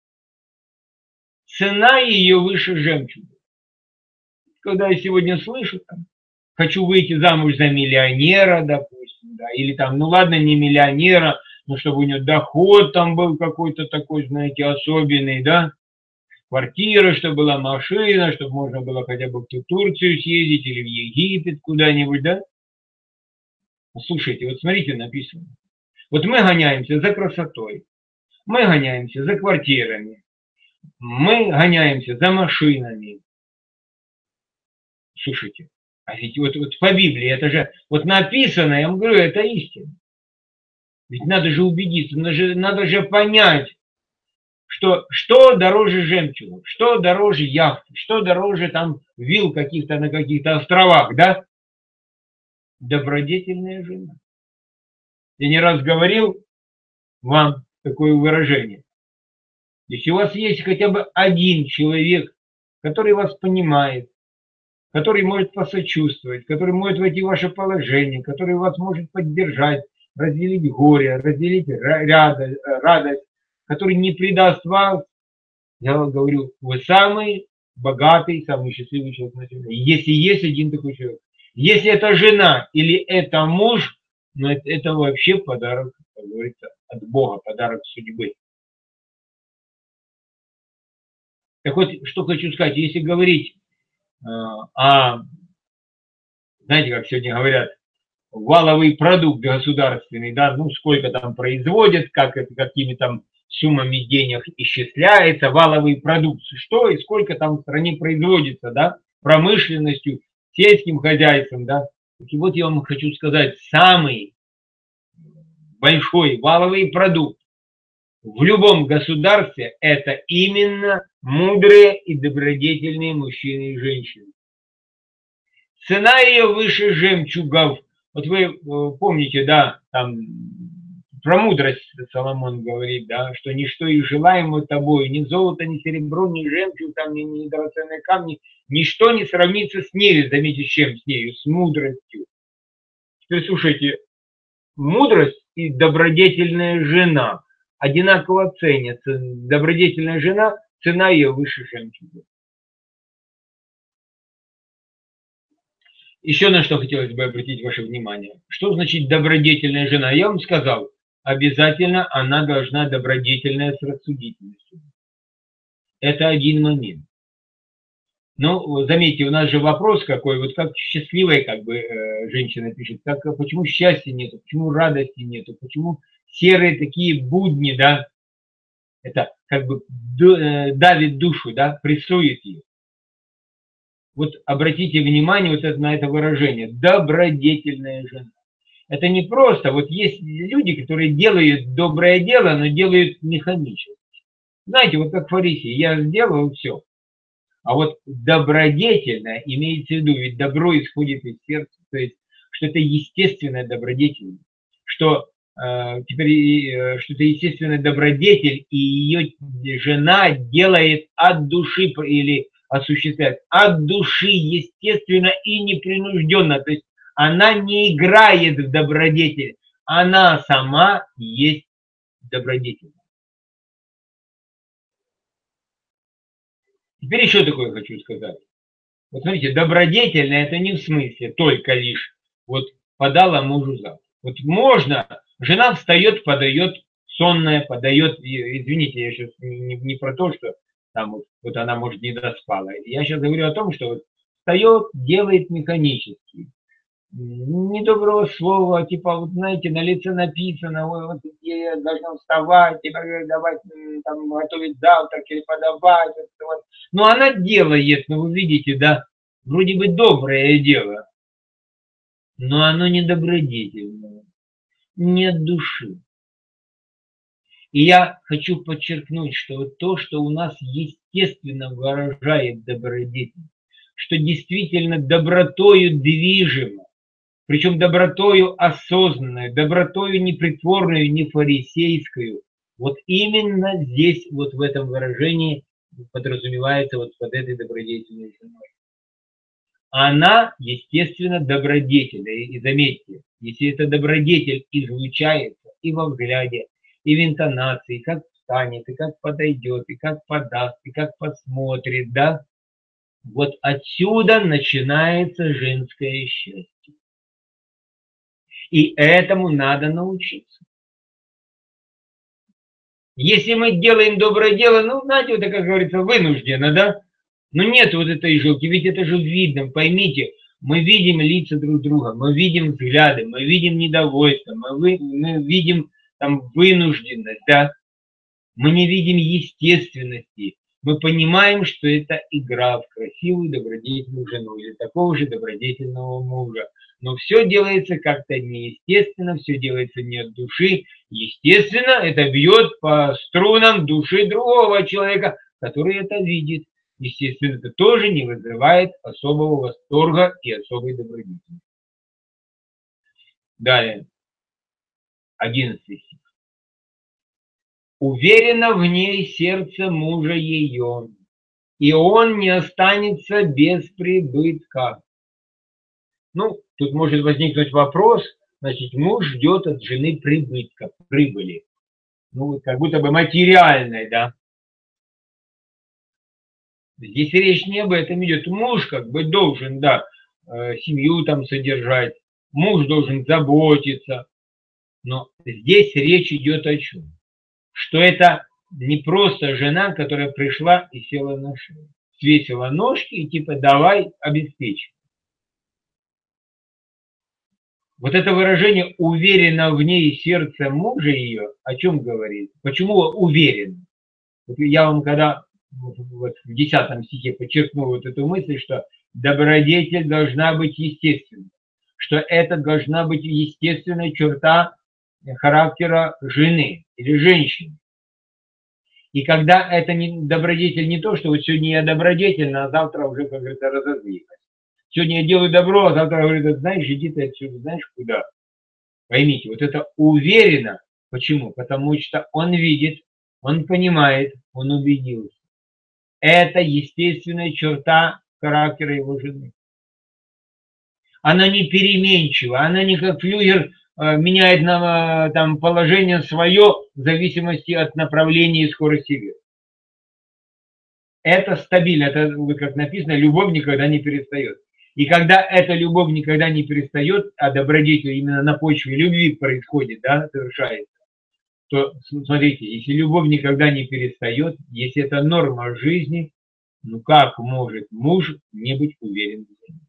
Цена ее выше жемчуга. Когда я сегодня слышу, там, хочу выйти замуж за миллионера, допустим, да, или там, ну ладно, не миллионера, но чтобы у него доход там был какой-то такой, знаете, особенный, да, квартира, чтобы была машина, чтобы можно было хотя бы в Турцию съездить или в Египет куда-нибудь, да. Слушайте, вот смотрите, написано. Вот мы гоняемся за красотой, мы гоняемся за квартирами, мы гоняемся за машинами. Слушайте, а ведь вот, вот по Библии это же вот написано, я вам говорю, это истина. Ведь надо же убедиться, надо же, надо же понять, что, что дороже жемчуга, что дороже яхты, что дороже там вилл каких-то на каких-то островах, да? Добродетельная жена. Я не раз говорил вам такое выражение. Если у вас есть хотя бы один человек, который вас понимает, который может посочувствовать, который может войти в ваше положение, который вас может поддержать, разделить горе, разделить радость, который не предаст вас, я вам говорю, вы самый богатый, самый счастливый человек на земле. Если есть один такой человек. Если это жена или это муж, ну это, это вообще подарок, как говорится, от Бога, подарок судьбы. Так вот, что хочу сказать, если говорить а, знаете, как сегодня говорят, валовый продукт государственный, да, ну сколько там производят, как это, какими там суммами денег исчисляется, валовый продукт, что и сколько там в стране производится, да, промышленностью, сельским хозяйством, да. И вот я вам хочу сказать, самый большой валовый продукт в любом государстве это именно мудрые и добродетельные мужчины и женщины. Цена ее выше жемчугов. Вот вы помните, да, там про мудрость Соломон говорит, да, что ничто и желаемо тобой, ни золото, ни серебро, ни жемчуг, там, ни, ни драгоценные камни, ничто не сравнится с нею, заметьте, с чем, с нею, с мудростью. Теперь слушайте, мудрость и добродетельная жена одинаково ценятся. Добродетельная жена, цена ее выше жемчуга. Еще на что хотелось бы обратить ваше внимание. Что значит добродетельная жена? Я вам сказал, обязательно она должна добродетельная с рассудительностью. Это один момент. Ну, заметьте, у нас же вопрос какой, вот как счастливая как бы женщина пишет, как, почему счастья нету, почему радости нету, почему серые такие будни, да, это как бы давит душу, да, прессует ее. Вот обратите внимание вот это, на это выражение. Добродетельная жена. Это не просто. Вот есть люди, которые делают доброе дело, но делают механически. Знаете, вот как фарисей, я сделал все. А вот добродетельно имеется в виду, ведь добро исходит из сердца, то есть, что это естественная добродетель, что э, теперь э, что это естественная добродетель, и ее жена делает от души или осуществляет от души, естественно и непринужденно, то есть она не играет в добродетель, она сама есть добродетель. Теперь еще такое хочу сказать. Вот смотрите, добродетельно это не в смысле только лишь вот подала мужу завтрак. Вот можно, жена встает, подает сонная, подает, извините, я сейчас не, не про то, что там вот, вот она может не доспала. Я сейчас говорю о том, что вот встает, делает механически. Ни доброго слова, типа, вот знаете, на лице написано, ой, вот я должна вставать, типа, давать, там, готовить завтрак или подавать. Вот. Но она делает, ну вы видите, да, вроде бы доброе дело, но оно не добродетельное, нет души. И я хочу подчеркнуть, что вот то, что у нас естественно выражает добродетель, что действительно добротою движимо, причем добротою осознанной, добротою не притворную, не фарисейскую. Вот именно здесь, вот в этом выражении подразумевается вот под этой добродетельной женой. Она, естественно, добродетельна. И заметьте, если эта добродетель излучается и во взгляде, и в интонации, как встанет, и как подойдет, и как подаст, и как посмотрит, да, вот отсюда начинается женское счастье. И этому надо научиться. Если мы делаем доброе дело, ну, знаете, вот это, как говорится, вынужденно, да? Но нет вот этой жилки, ведь это же видно, поймите, мы видим лица друг друга, мы видим взгляды, мы видим недовольство, мы, вы, мы видим там вынужденность, да? Мы не видим естественности. Мы понимаем, что это игра в красивую добродетельную жену или такого же добродетельного мужа. Но все делается как-то неестественно, все делается не от души. Естественно, это бьет по струнам души другого человека, который это видит. Естественно, это тоже не вызывает особого восторга и особой добродетели. Далее, одиннадцатый стих. Уверено в ней сердце мужа ее, и он не останется без прибытка. Ну, тут может возникнуть вопрос, значит, муж ждет от жены прибытка, прибыли. Ну, как будто бы материальной, да. Здесь речь не об этом идет. Муж как бы должен, да, семью там содержать, муж должен заботиться. Но здесь речь идет о чем? Что это не просто жена, которая пришла и села на шею, свесила ножки и типа давай обеспечь. Вот это выражение «уверенно в ней сердце мужа ее» о чем говорит? Почему уверен? Вот я вам когда вот в десятом стихе подчеркнул вот эту мысль, что добродетель должна быть естественной, что это должна быть естественная черта характера жены или женщины. И когда это не, добродетель не то, что вот сегодня я добродетельна, а завтра уже, как говорится, разозлилась. Сегодня я делаю добро, а завтра говорит, знаешь, иди ты отсюда, знаешь куда. Поймите, вот это уверенно. Почему? Потому что он видит, он понимает, он убедился. Это естественная черта характера его жены. Она не переменчива, она не как флюгер э, меняет на, там, положение свое в зависимости от направления и скорости ветра. Это стабильно, это, как написано, любовь никогда не перестает. И когда эта любовь никогда не перестает, а добродетель именно на почве любви происходит, да, совершается, то, смотрите, если любовь никогда не перестает, если это норма жизни, ну как может муж не быть уверен в себе?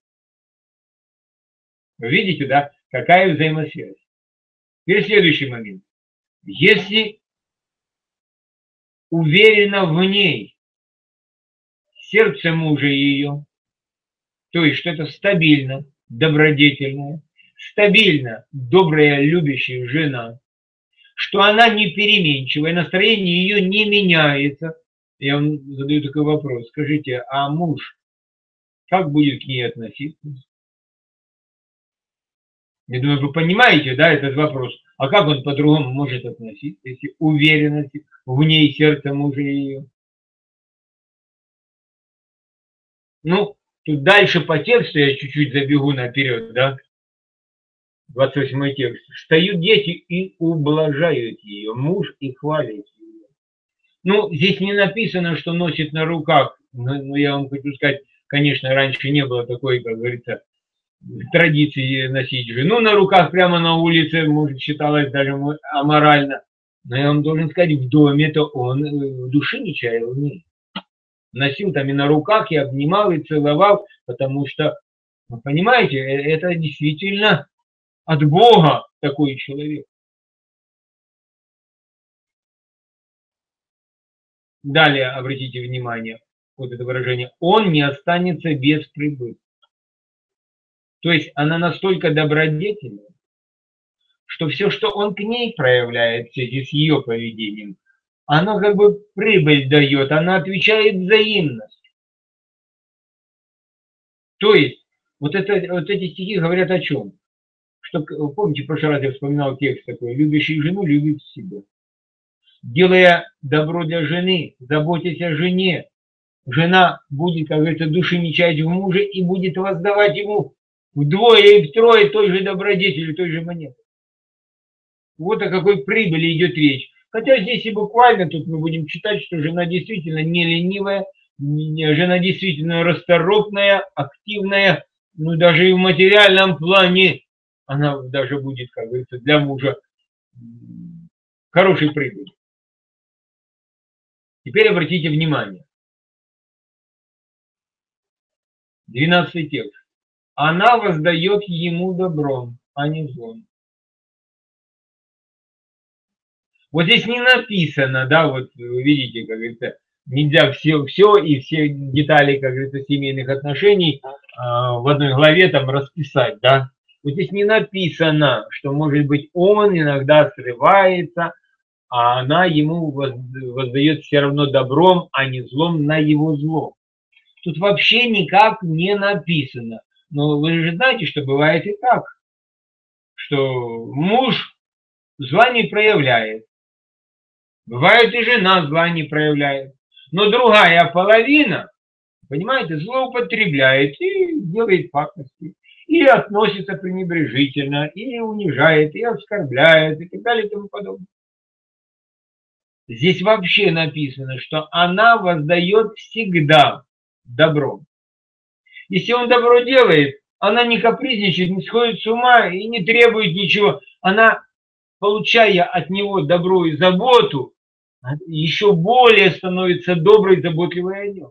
Вы видите, да, какая взаимосвязь? Теперь следующий момент. Если уверена в ней сердце мужа ее, то есть что это стабильно, добродетельное, стабильно добрая, любящая жена, что она не переменчивая, настроение ее не меняется. Я вам задаю такой вопрос. Скажите, а муж как будет к ней относиться? Я думаю, вы понимаете, да, этот вопрос. А как он по-другому может относиться, если уверенность в ней сердце мужа и ее? Ну, тут дальше по тексту я чуть-чуть забегу наперед, да. двадцать восьмой текст. Встают дети и ублажают ее, муж и хвалит ее. Ну, здесь не написано, что носит на руках. Но, но я вам хочу сказать, конечно, раньше не было такой, как говорится, традиции носить жену на руках прямо на улице, может, считалось даже аморально. Но я вам должен сказать, в доме-то он в душе не чаял, нет. Носил там и на руках, и обнимал, и целовал, потому что, вы понимаете, это действительно от Бога такой человек. Далее обратите внимание, вот это выражение, он не останется без прибытка. То есть она настолько добродетельна, что все, что он к ней проявляет в связи с ее поведением, оно как бы прибыль дает, она отвечает взаимностью. То есть вот, это, вот эти стихи говорят о чем? Что, помните, в прошлый раз я вспоминал текст такой, любящий жену любит себя. Делая добро для жены, заботясь о жене, жена будет, как говорится, души не чаять в муже и будет воздавать ему вдвое и втрое той же добродетели, той же монеты. Вот о какой прибыли идет речь. Хотя здесь и буквально тут мы будем читать, что жена действительно не ленивая, жена действительно расторопная, активная, ну даже и в материальном плане она даже будет, как говорится, для мужа хорошей прибыли. Теперь обратите внимание. двенадцатый текст. Она воздает ему добром, а не злом. Вот здесь не написано, да, вот вы видите, как говорится, нельзя все, все и все детали, как говорится, семейных отношений э, в одной главе там расписать, да. Вот здесь не написано, что, может быть, он иногда срывается, а она ему воздает все равно добром, а не злом на его зло. Тут вообще никак не написано. Но вы же знаете, что бывает и так, что муж зла не проявляет. Бывает и жена зла не проявляет. Но другая половина, понимаете, злоупотребляет и делает пакости. И относится пренебрежительно, и унижает, и оскорбляет, и так далее и тому подобное. Здесь вообще написано, что она воздает всегда добром. Если он добро делает, она не капризничает, не сходит с ума и не требует ничего. Она, получая от него добро и заботу, еще более становится доброй и заботливой о нем.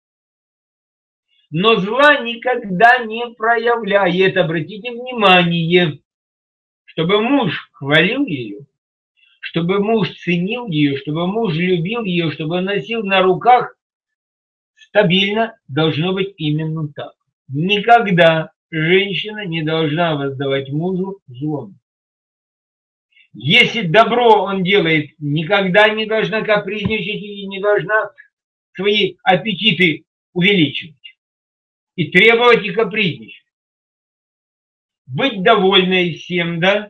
Но зла никогда не проявляет. Обратите внимание, чтобы муж хвалил ее, чтобы муж ценил ее, чтобы муж любил ее, чтобы носил на руках, стабильно должно быть именно так. Никогда женщина не должна воздавать мужу злом. Если добро он делает, никогда не должна капризничать и не должна свои аппетиты увеличивать. И требовать и капризничать. Быть довольной всем, да?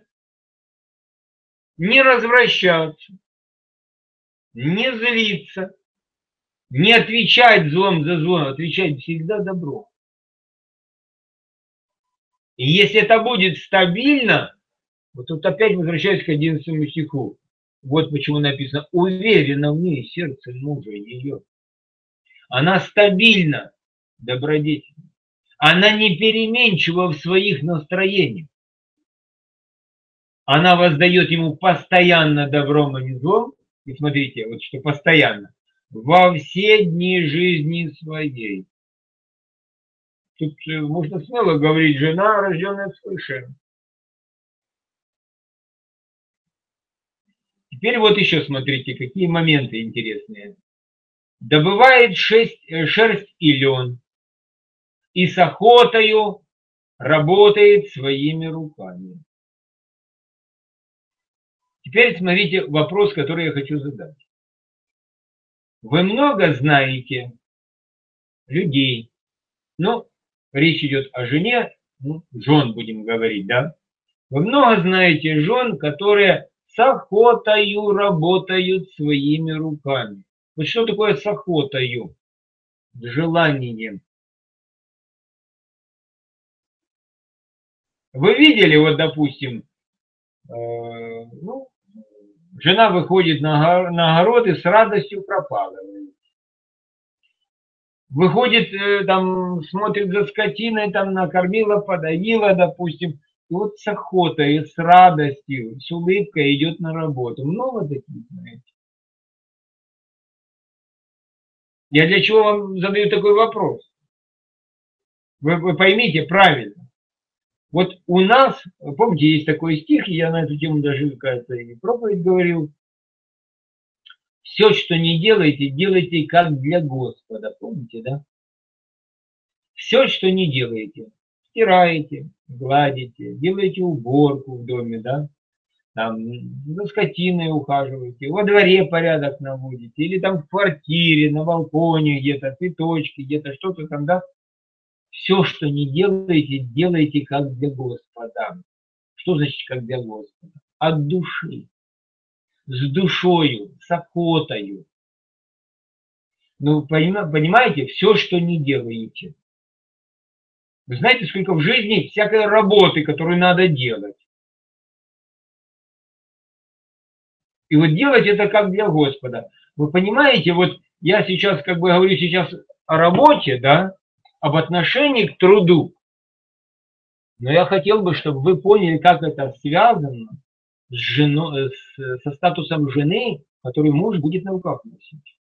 Не развращаться, не злиться, не отвечать злом за злом, отвечать всегда добро. И если это будет стабильно, вот тут опять возвращаюсь к одиннадцатому стиху. Вот почему написано, уверенно в ней сердце мужа ее. Она стабильна, добродетельна. Она не переменчива в своих настроениях. Она воздает ему постоянно добром, а не злом. И смотрите, вот что постоянно. Во все дни жизни своей. Тут можно смело говорить, жена, рожденная свыше. Теперь вот еще смотрите, какие моменты интересные. Добывает шесть, шерсть и лен, и с охотою работает своими руками. Теперь смотрите вопрос, который я хочу задать. Вы много знаете людей, ну, речь идет о жене, ну, жен будем говорить, да? Вы много знаете жен, которые с охотою работают своими руками. Вот что такое с охотою? С желанием. Вы видели, вот, допустим, э, ну, жена выходит на, на огород и с радостью пропадает. Выходит, э, там, смотрит за скотиной, там, накормила, подоила, допустим. И вот с охотой, с радостью, с улыбкой идет на работу. Много таких, знаете. Я для чего вам задаю такой вопрос? Вы, вы поймите правильно. Вот у нас, помните, есть такой стих, я на эту тему даже, кажется, и проповедь говорил. Все, что не делаете, делайте как для Господа. Помните, да? Все, что не делаете. Стираете, гладите, делаете уборку в доме, да? Там за скотиной ухаживаете, во дворе порядок наводите, или там в квартире, на балконе где-то, цветочки, где-то что-то там, да? Все, что не делаете, делайте как для Господа. Что значит как для Господа? От души, с душою, с охотою. Ну, понимаете, все, что не делаете. Вы знаете, сколько в жизни всякой работы, которую надо делать. И вот делать это как для Господа. Вы понимаете, вот я сейчас как бы говорю сейчас о работе, да, об отношении к труду. Но я хотел бы, чтобы вы поняли, как это связано с женой, с, со статусом жены, который муж будет на руках носить.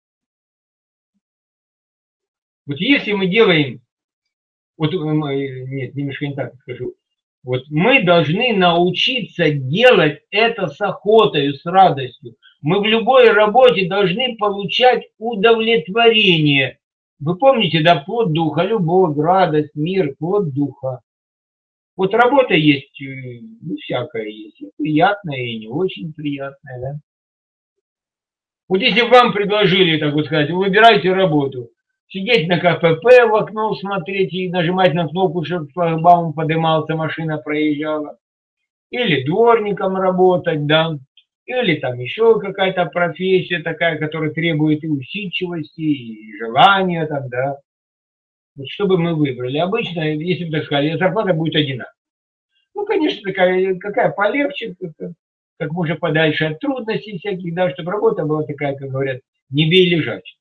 Вот если мы делаем, вот нет, немножко не так скажу, вот мы должны научиться делать это с охотой, с радостью. Мы в любой работе должны получать удовлетворение. Вы помните, да, плод духа, любовь, радость, мир, плод духа. Вот работа есть, ну, всякое есть, и приятное, и не очень приятное, да. Вот если бы вам предложили, так вот сказать, выбирайте работу, сидеть на ка пэ пэ, в окно смотреть и нажимать на кнопку, чтобы шлагбаум поднимался, машина проезжала. Или дворником работать, да. Или там еще какая-то профессия такая, которая требует и усидчивости, и желания, там, да. Вот что бы мы выбрали? Обычно, если бы так сказали, зарплата будет одинаковая. Ну, конечно, такая, какая полегче, как, как можно подальше от трудностей всяких, да, чтобы работа была такая, как говорят, не бей лежачий.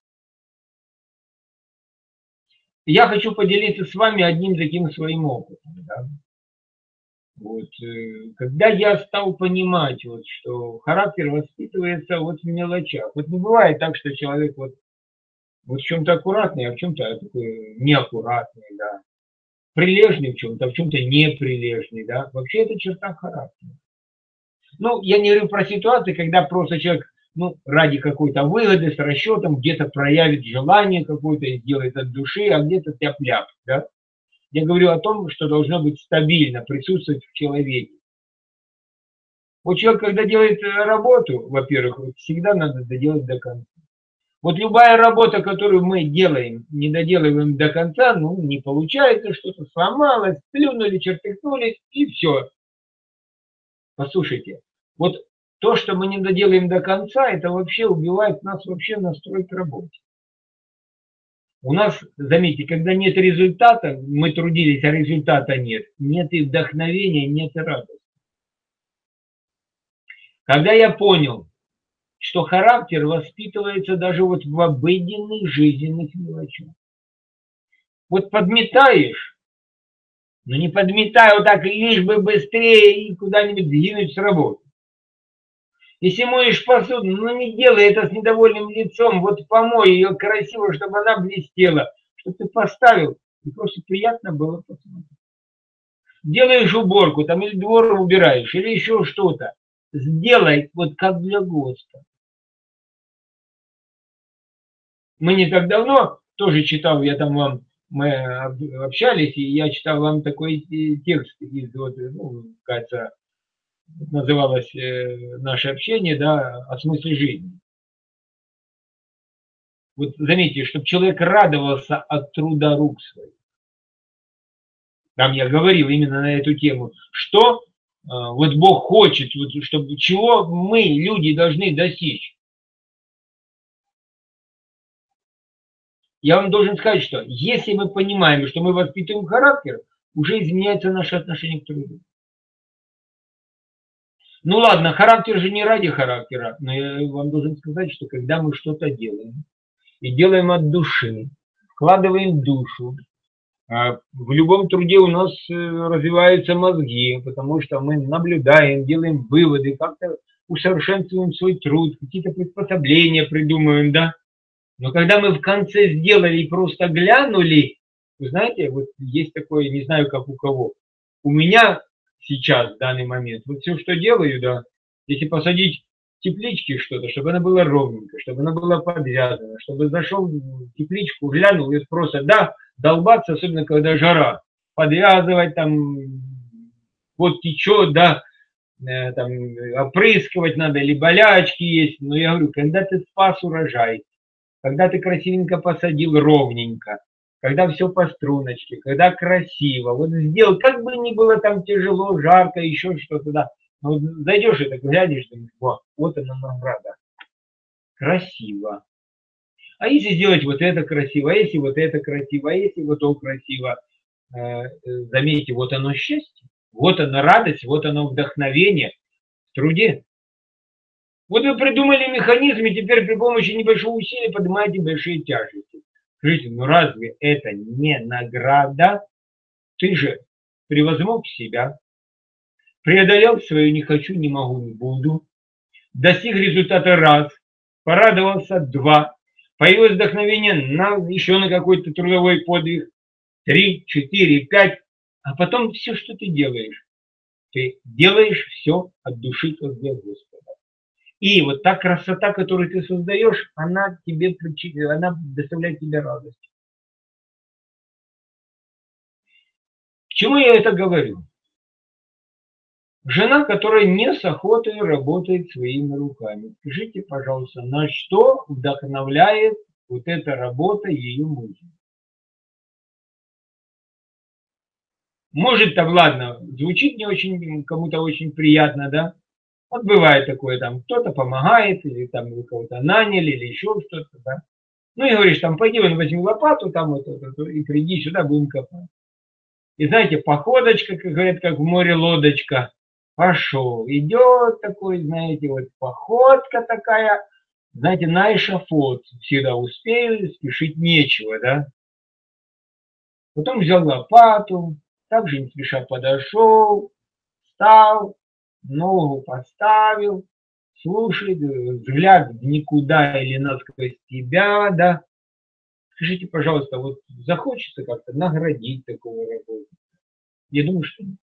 Я хочу поделиться с вами одним таким своим опытом. Да. Вот, когда я стал понимать, вот, что характер воспитывается вот в мелочах. Вот не бывает так, что человек вот, вот в чем-то аккуратный, а в чем-то такой неаккуратный, да. Прилежный в чем-то, а в чем-то неприлежный, да. Вообще это черта характера. Ну, я не говорю про ситуации, когда просто человек, ну, ради какой-то выгоды, с расчетом, где-то проявит желание какое-то и сделает от души, а где-то тяп-ляп, да. Я говорю о том, что должно быть стабильно присутствовать в человеке. Вот человек, когда делает работу, во-первых, всегда надо доделать до конца. Вот любая работа, которую мы делаем, не доделываем до конца, ну, не получается, что-то сломалось, плюнули, чертыхнулись, и все. Послушайте, вот то, что мы не доделаем до конца, это вообще убивает нас вообще настрой к работе. У нас, заметьте, когда нет результата, мы трудились, а результата нет, нет и вдохновения, нет и радости. Когда я понял, что характер воспитывается даже вот в обыденных жизненных мелочах. Вот подметаешь, но не подметай вот так, лишь бы быстрее и куда-нибудь сдвинуть с работы. Если моешь посуду, ну не делай это с недовольным лицом, вот помой ее красиво, чтобы она блестела, чтобы ты поставил, и просто приятно было посмотреть. Делаешь уборку, там или двор убираешь, или еще что-то. Сделай вот как для Господа. Мы не так давно, тоже читал я там вам мы общались, и я читал вам такой текст из, вот, ну, кажется, называлось наше общение, да, о смысле жизни. Вот заметьте, чтобы человек радовался от труда рук своих. Там я говорил именно на эту тему, что вот Бог хочет, вот, чтобы чего мы, люди, должны достичь. Я вам должен сказать, что если мы понимаем, что мы воспитываем характер, уже изменяется наше отношение к труду. Ну ладно, характер же не ради характера, но я вам должен сказать, что когда мы что-то делаем, и делаем от души, вкладываем душу, в любом труде у нас развиваются мозги, потому что мы наблюдаем, делаем выводы, как-то усовершенствуем свой труд, какие-то приспособления придумываем, да. Но когда мы в конце сделали и просто глянули, вы знаете, вот есть такое, не знаю, как у кого. У меня сейчас, в данный момент, вот все, что делаю, да, если посадить в тепличке что-то, чтобы она была ровненькая, чтобы она была подвязана, чтобы зашел в тепличку, глянул, и просто, да, долбаться, особенно когда жара, подвязывать там, вот течет, да, там, опрыскивать надо, или болячки есть. Но я говорю, когда ты спас урожай, когда ты красивенько посадил ровненько, когда все по струночке, когда красиво, вот сделал, как бы ни было там тяжело, жарко, еще что-то, да, но вот зайдешь и так глянешь, думаешь, вот, вот она награда, красиво. А если сделать вот это красиво, а если вот это красиво, а если вот то красиво, э, заметьте, вот оно счастье, вот оно радость, вот оно вдохновение в труде. Вот вы придумали механизм, и теперь при помощи небольшого усилия поднимаете большие тяжести. Скажите, ну разве это не награда? Ты же превозмог себя, преодолел свое «не хочу, не могу, не буду», достиг результата раз, порадовался два, появилось вдохновение на, еще на какой-то трудовой подвиг, три, четыре, пять, а потом все, что ты делаешь, ты делаешь все от души, как для Господа. И вот та красота, которую ты создаешь, она тебе она доставляет тебе радость. К чему я это говорю? Жена, которая не с охотой работает своими руками. Скажите, пожалуйста, на что вдохновляет вот эта работа ее мужа? Может, там, ладно, звучит не очень, кому-то очень приятно, да? Вот бывает такое, там, кто-то помогает, или там вы кого-то наняли, или еще что-то, да? Ну и говоришь, там, пойди, вон, возьми лопату, там, вот, вот, вот, и приди сюда, будем копать. И знаете, походочка, как говорят, как в море лодочка, пошел, идет такой, знаете, вот походка такая, знаете, на эшафот, всегда успею, спешить нечего, да? Потом взял лопату, также не спеша подошел, встал, ногу поставил, слушает, взгляд в никуда или насквозь тебя, да. Скажите, пожалуйста, вот захочется как-то наградить такого работника? Я думаю, что нет.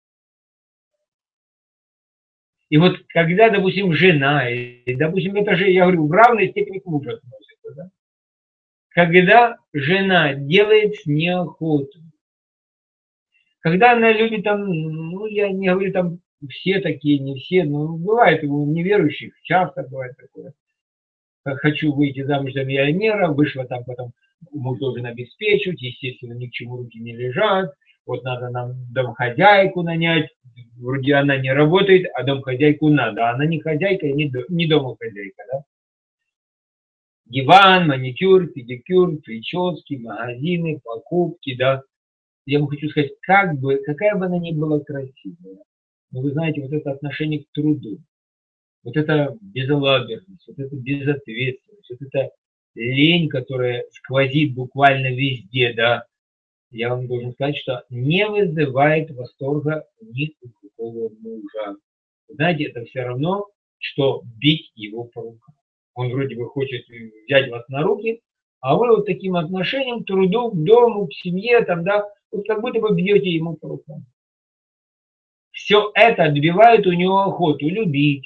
И вот когда, допустим, жена, и, допустим, это же, я говорю, в равной степени к мужу относится, да? Когда жена делает с неохотой, когда она любит там, ну, я не говорю там, все такие, не все, но бывает у неверующих, часто бывает такое. Хочу выйти замуж за миллионера, вышла там потом, муж должен обеспечивать, естественно, ни к чему руки не лежат, вот надо нам домохозяйку нанять, вроде она не работает, а домохозяйку надо, а она не хозяйка и не, не домохозяйка, да? Диван, маникюр, педикюр, прически, магазины, покупки, да. Я вам хочу сказать, как бы, какая бы она ни была красивая, но вы знаете, вот это отношение к труду, вот эта безалаберность, вот эта безответственность, вот эта лень, которая сквозит буквально везде, да, я вам должен сказать, что не вызывает восторга ни у какого мужа. Знаете, это все равно, что бить его по рукам. Он вроде бы хочет взять вас на руки, а вы вот таким отношением к труду, к дому, к семье, там, да, вот как будто бы бьете ему по рукам. Все это отбивает у него охоту любить,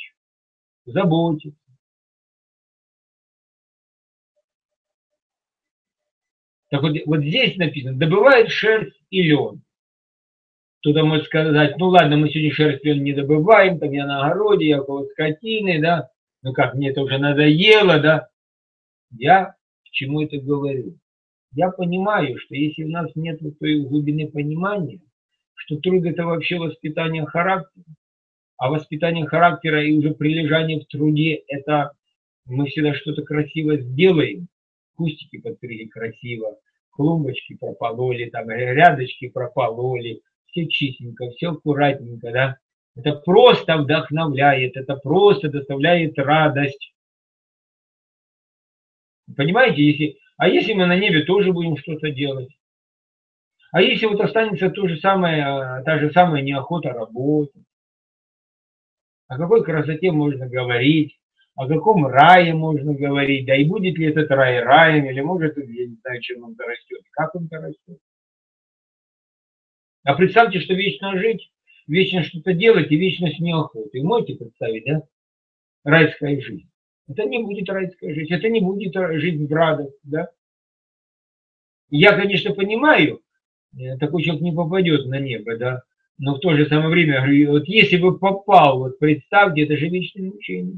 заботиться. Так вот, вот здесь написано, добывает шерсть и лен. Кто-то может сказать, ну ладно, мы сегодня шерсть лен не добываем, там я на огороде, я около скотины, да, ну как, мне это уже надоело, да. Я к чему это говорю? Я понимаю, что если у нас нет той глубины понимания, что труд это вообще воспитание характера, а воспитание характера и уже прилежание в труде это мы всегда что-то красиво сделаем, кустики подстригли красиво, клумбочки пропололи, там рядочки пропололи, все чистенько, все аккуратненько, да. Это просто вдохновляет, это просто доставляет радость. Понимаете, если, а если мы на небе тоже будем что-то делать? А если вот останется то же самое, та же самая неохота работать? О какой красоте можно говорить? О каком рае можно говорить? Да и будет ли этот рай раем, или может, я не знаю, чем он-то растет, как он-то растет. А представьте, что вечно жить, вечно что-то делать и вечно с неохотой. Можете представить, да? Райская жизнь. Это не будет райская жизнь, это не будет жизнь в радость, да? Я, конечно, понимаю, такой человек не попадет на небо, да? Но в то же самое время, говорю, вот если бы попал, вот представьте, это же вечное мучение.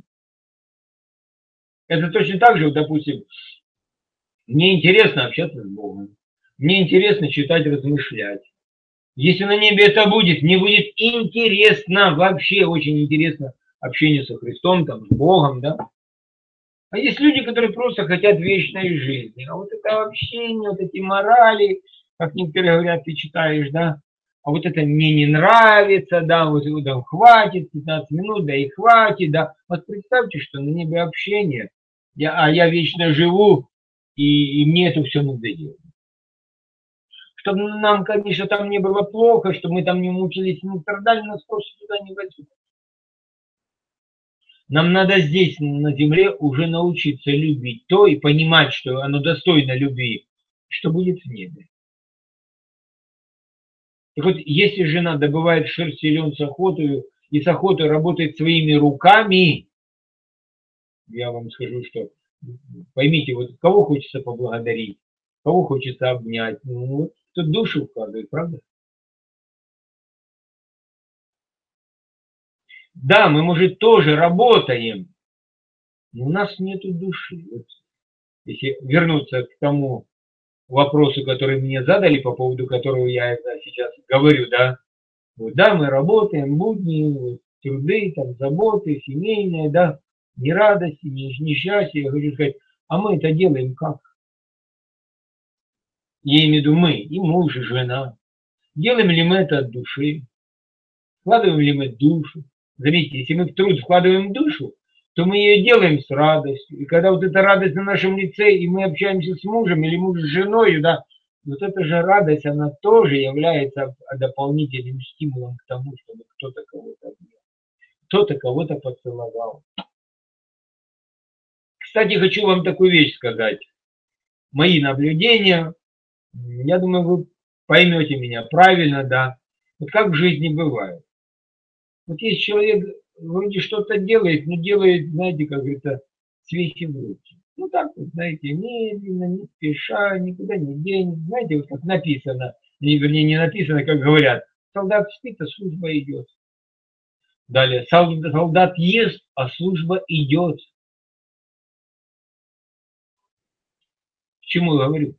Это точно так же, вот, допустим, мне интересно общаться с Богом, мне интересно читать, размышлять. Если на небе это будет, мне будет интересно, вообще очень интересно общение со Христом, там, с Богом, да. А есть люди, которые просто хотят вечной жизни. А вот это общение, вот эти морали, как некоторые говорят, ты читаешь, да, а вот это мне не нравится, да, вот да, хватит, пятнадцать минут, да и хватит, да. Вот представьте, что на небе общение, я, а я вечно живу, и, и мне это все надоело. Чтобы нам, конечно, там не было плохо, чтобы мы там не мучились, не страдали, нас просто туда не возьмут. Нам надо здесь, на земле, уже научиться любить то и понимать, что оно достойно любви, что будет в небе. Так вот, если жена добывает шерсть и лен с охотой, и с охотой работает своими руками, я вам скажу, что поймите, вот кого хочется поблагодарить, кого хочется обнять, ну, вот, кто душу вкладывает, правда? Да, мы, может, тоже работаем, но у нас нет души. Вот, если вернуться к тому вопросу, который мне задали, по поводу которого я сейчас говорю, да, вот, да, мы работаем, будни, вот, труды, там, заботы, семейные, да, ни радости, ни, ни счастья, я хочу сказать, а мы это делаем как? Я имею в виду мы, и муж, и жена. Делаем ли мы это от души? Вкладываем ли мы душу? Заметьте, если мы в труд вкладываем душу, то мы ее делаем с радостью. И когда вот эта радость на нашем лице, и мы общаемся с мужем или муж с женой, да, вот эта же радость, она тоже является дополнительным стимулом к тому, чтобы кто-то кого-то обнял, кто-то кого-то поцеловал. Кстати, хочу вам такую вещь сказать. Мои наблюдения, я думаю, вы поймете меня правильно, да. Вот как в жизни бывает. Вот есть человек, вроде что-то делает, но делает, знаете, как говорится, свечи в руки. Ну так вот, знаете, медленно, не спеша, никуда не денет. Знаете, вот как написано, не, вернее, не написано, как говорят, солдат спит, а служба идет. Далее, солдат, солдат ест, а служба идет. К чему я говорю?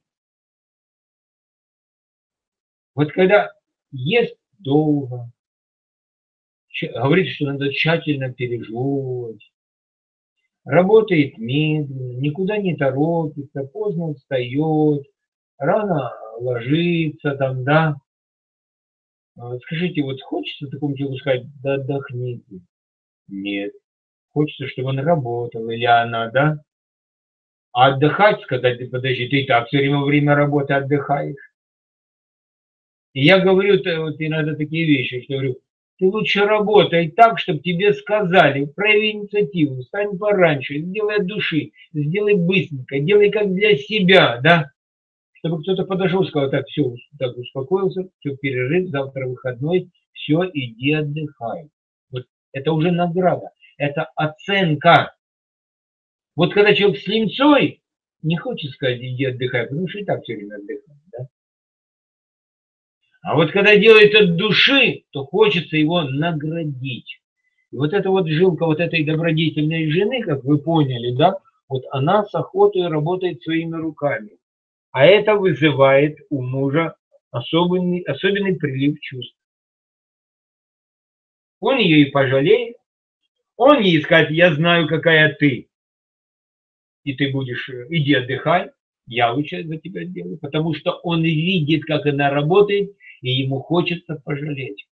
Вот когда ест долго, говорит, что надо тщательно пережевывать, работает медленно, никуда не торопится, поздно встает, рано ложится там, да. Скажите, вот хочется такому человеку сказать, да отдохните? Нет. Хочется, чтобы он работал, или она, да? А отдыхать, сказать, подожди, ты и так все время во время работы отдыхаешь. И я говорю вот иногда такие вещи, что говорю, ты лучше работай так, чтобы тебе сказали, прояви инициативу, встань пораньше, сделай от души, сделай быстренько, делай как для себя, да? Чтобы кто-то подошел и сказал, так, все, так успокоился, все, перерыв, завтра выходной, все, иди отдыхай. Вот это уже награда, это оценка. Вот когда человек с линцой, не хочет сказать, иди отдыхай, потому что и так все время отдыхает, да? А вот когда делает от души, то хочется его наградить. И вот эта вот жилка вот этой добродетельной жены, как вы поняли, да, вот она с охотой работает своими руками. А это вызывает у мужа особенный, особенный прилив чувств. Он ее и пожалеет, он ей скажет, я знаю, какая ты, и ты будешь, иди отдыхай, я лучше за тебя сделаю, потому что он видит, как она работает, и ему хочется пожалеть.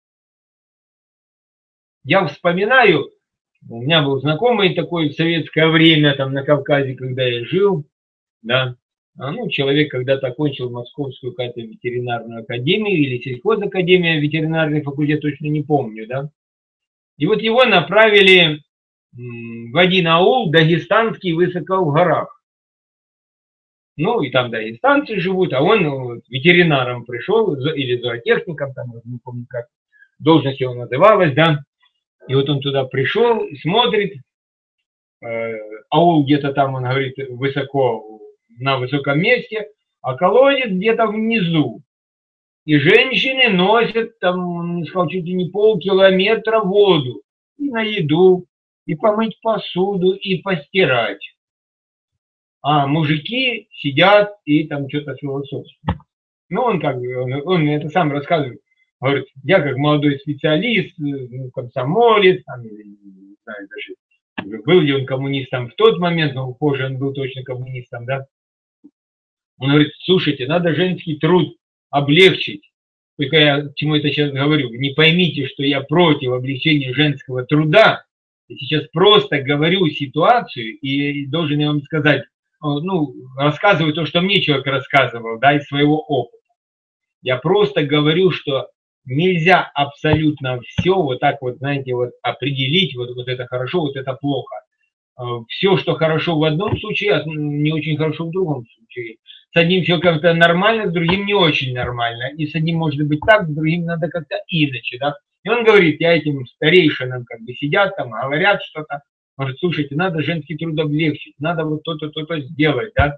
Я вспоминаю, у меня был знакомый такой в советское время, там на Кавказе, когда я жил, да, ну, человек когда-то окончил Московскую какую-то ветеринарную академию или сельхозакадемию, ветеринарный факультет, точно не помню, да. И вот его направили в один аул дагестанский, высоко в горах. Ну, и там дагестанцы живут, а он ну, ветеринаром пришел, или зоотехником, там, не помню, как должность его называлась, да. И вот он туда пришел, смотрит, э, аул где-то там, он говорит, высоко, на высоком месте, а колодец где-то внизу. И женщины носят там, он сказал, чуть ли не полкилометра воду. И на еду, и помыть посуду, и постирать. А мужики сидят и там что-то философствуют. Ну, он как бы, он, он это сам рассказывает. Говорит, я как молодой специалист, ну, комсомолец, там, не знаю даже, был ли он коммунистом в тот момент, но позже он был точно коммунистом, да. Он говорит, слушайте, надо женский труд облегчить. Только я к чему это сейчас говорю. Не поймите, что я против облегчения женского труда. Я сейчас просто говорю ситуацию и должен я вам сказать, ну, рассказываю то, что мне человек рассказывал, да, из своего опыта. Я просто говорю, что нельзя абсолютно все вот так вот, знаете, вот определить, вот, вот это хорошо, вот это плохо. Все, что хорошо в одном случае, не очень хорошо в другом случае. С одним человеком это нормально, с другим не очень нормально. И с одним может быть так, с другим надо как-то иначе, да. И он говорит, я этим старейшинам как бы сидят там, говорят что-то. Он говорит, слушайте, надо женский труд облегчить, надо вот то-то, то-то сделать, да.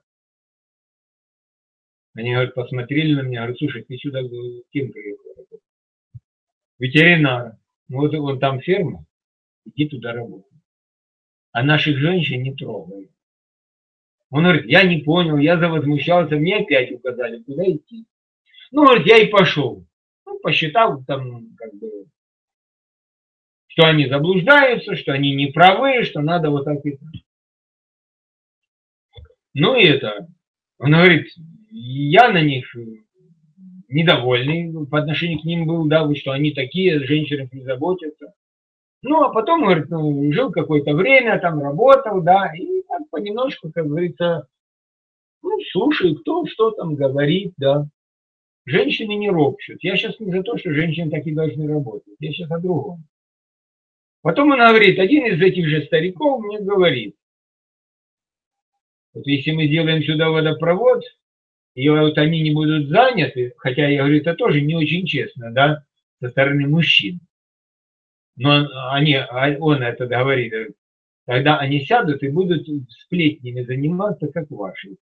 Они, говорят, посмотрели на меня, говорят, слушай, ты сюда кем приехал? Ветеринар. Вот, вот там ферма, иди туда работай. А наших женщин не трогай. Он говорит, я не понял, я завозмущался, мне опять указали, куда идти. Ну, говорит, я и пошел. Ну, посчитал там, как бы, что они заблуждаются, что они не правы, что надо вот так и так. Ну, и это, он говорит, я на них недовольный по отношению к ним был, да, что они такие, женщины не заботятся. Ну, а потом, говорит, ну, жил какое-то время, там работал, да, и так понемножку, как говорится, ну, слушай, кто что там говорит, да. Женщины не ропщут. Я сейчас не за то, что женщины такие должны работать. Я сейчас о другом. Потом он говорит, один из этих же стариков мне говорит, вот если мы сделаем сюда водопровод, и вот они не будут заняты, хотя я говорю, это тоже не очень честно, да, со стороны мужчин. Но они, он это говорит, тогда они сядут и будут сплетнями заниматься, как ваши.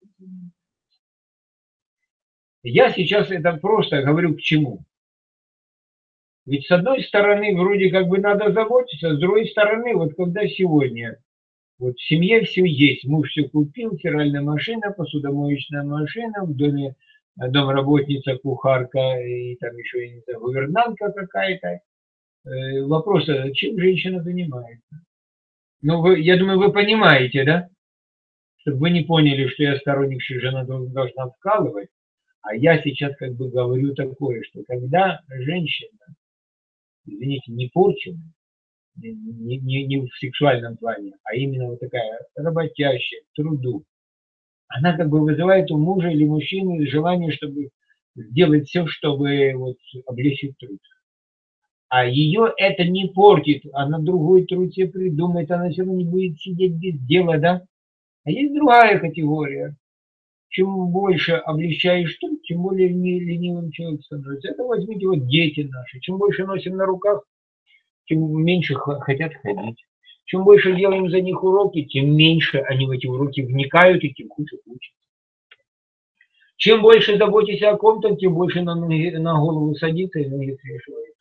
Я сейчас это просто говорю к чему. Ведь с одной стороны, вроде как бы надо заботиться, а с другой стороны, вот когда сегодня вот в семье все есть, муж все купил, стиральная машина, посудомоечная машина, в доме домработница, кухарка и там еще, я не знаю, гувернантка какая-то. Э, вопрос, чем женщина занимается? Ну, вы, я думаю, вы понимаете, да? Чтобы вы не поняли, что я сторонник, что жена должна вкалывать, а я сейчас как бы говорю такое, что когда женщина, извините, не порчена, не, не, не в сексуальном плане, а именно вот такая работящая, к труду, она как бы вызывает у мужа или мужчины желание, чтобы сделать все, чтобы вот облегчить труд. А ее это не портит, она другой труд себе придумает, она все равно не будет сидеть без дела, да? А есть другая категория. Чем больше облегчаешь труд, тем более ленивым человек становится. Это возьмите вот дети наши. Чем больше носим на руках, тем меньше хотят ходить. Чем больше делаем за них уроки, тем меньше они в эти уроки вникают и тем хуже учатся. Чем больше заботишься о ком-то, тем больше на, ноги, на голову садится и ноги свешивает.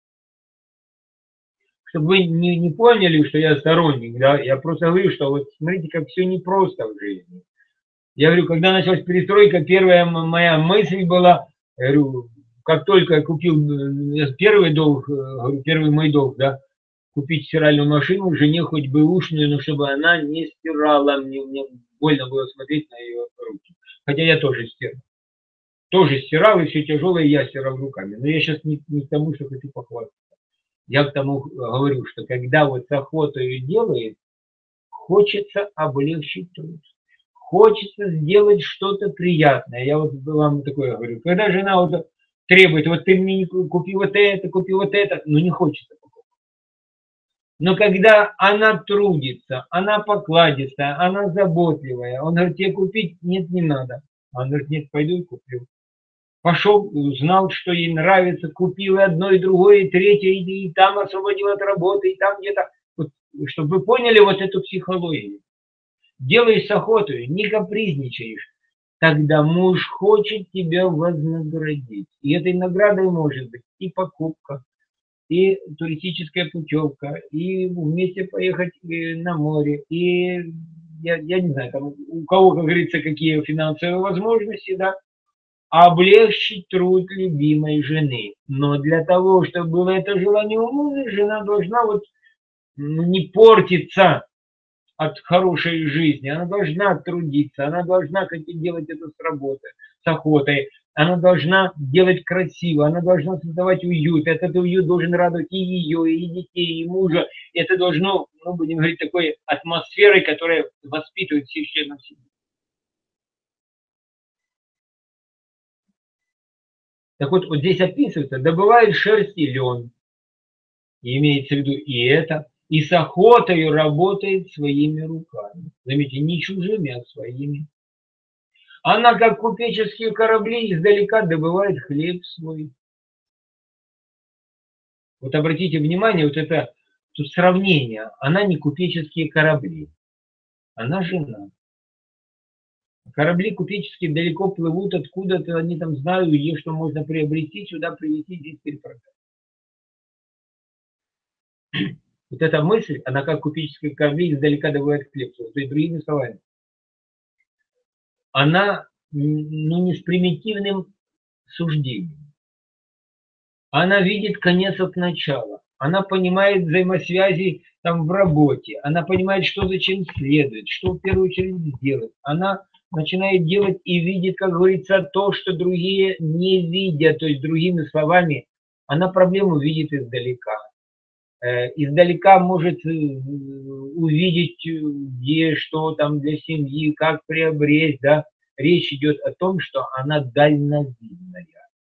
Чтобы вы не, не поняли, что я сторонник, да, я просто говорю, что вот смотрите, как все непросто в жизни. Я говорю, когда началась перестройка, первая моя мысль была, я говорю, как только я купил первый долг, говорю, первый мой долг, да, купить стиральную машину, жене хоть бы ушную, но чтобы она не стирала, мне, мне больно было смотреть на ее руки. Хотя я тоже стирал. Тоже стирал, и все тяжелое я стирал руками. Но я сейчас не, не к тому, что хочу похвастаться. Я к тому говорю, что когда вот с охотой делает, хочется облегчить труд. Хочется сделать что-то приятное. Я вот вам такое говорю. Когда жена вот требует, вот ты мне купи вот это, купи вот это, ну не хочется. Но когда она трудится, она покладистая, она заботливая, он говорит, тебе купить? Нет, не надо. Он говорит, нет, пойду и куплю. Пошел, узнал, что ей нравится, купил и одно, и другое, и третье, и, и там освободил от работы, и там где-то. Вот, чтобы вы поняли вот эту психологию. Делаешь с охотой, не капризничаешь, тогда муж хочет тебя вознаградить. И этой наградой может быть и покупка, и туристическая путевка, и вместе поехать на море, и я, я не знаю, там, у кого, как говорится, какие финансовые возможности, да, облегчить труд любимой жены. Но для того, чтобы было это желание у мужа, жена должна вот не портиться от хорошей жизни, она должна трудиться, она должна как делать это с работой, с охотой, она должна делать красиво, она должна создавать уют, этот уют должен радовать и ее, и детей, и мужа, это должно, ну, будем говорить, такой атмосферой, которая воспитывает всех членов семьи. Так вот, вот здесь описывается, добывает шерсть и лен, и имеется в виду и это, и с охотой работает своими руками. Заметьте, не чужими, а своими. Она, как купеческие корабли, издалека добывает хлеб свой. Вот обратите внимание, вот это тут сравнение. Она не купеческие корабли, она жена. Корабли купеческие далеко плывут откуда-то, они там знают, где что можно приобрести, сюда привезти, здесь перепродать. Вот эта мысль, она как купеческие корабли издалека добывает хлеб. То есть, другими словами, она ну, не с примитивным суждением. Она видит конец от начала. Она понимает взаимосвязи там в работе. Она понимает, что зачем следует, что в первую очередь сделать. Она начинает делать и видит, как говорится, то, что другие не видят. То есть, другими словами, она проблему видит издалека. Издалека может увидеть, где что там для семьи, как приобрести, да. Речь идет о том, что она дальновидная.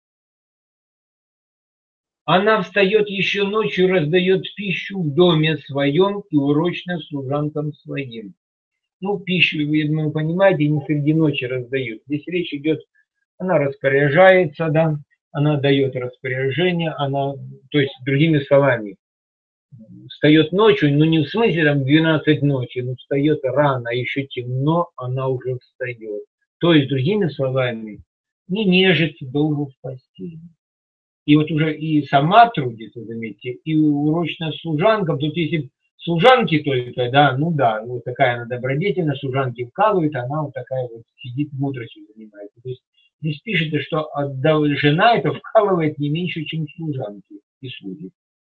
Она встает еще ночью, раздает пищу в доме своем и урочно служанкам своим. Ну, пищу, вы понимаете, не среди ночи раздают. Здесь речь идет, она распоряжается, да, она дает распоряжение, она, то есть, другими словами, встает ночью, ну не в смысле там двенадцать ночи, но встает рано, еще темно, она уже встает. То есть, другими словами, не нежится долго в постели. И вот уже и сама трудится, заметьте, и урочная служанка, тут если служанки только, да, ну да, вот такая она добродетельная, служанки вкалывает, она вот такая вот сидит, мудростью занимается. То есть здесь пишется, что жена это вкалывает не меньше, чем служанки и слуги.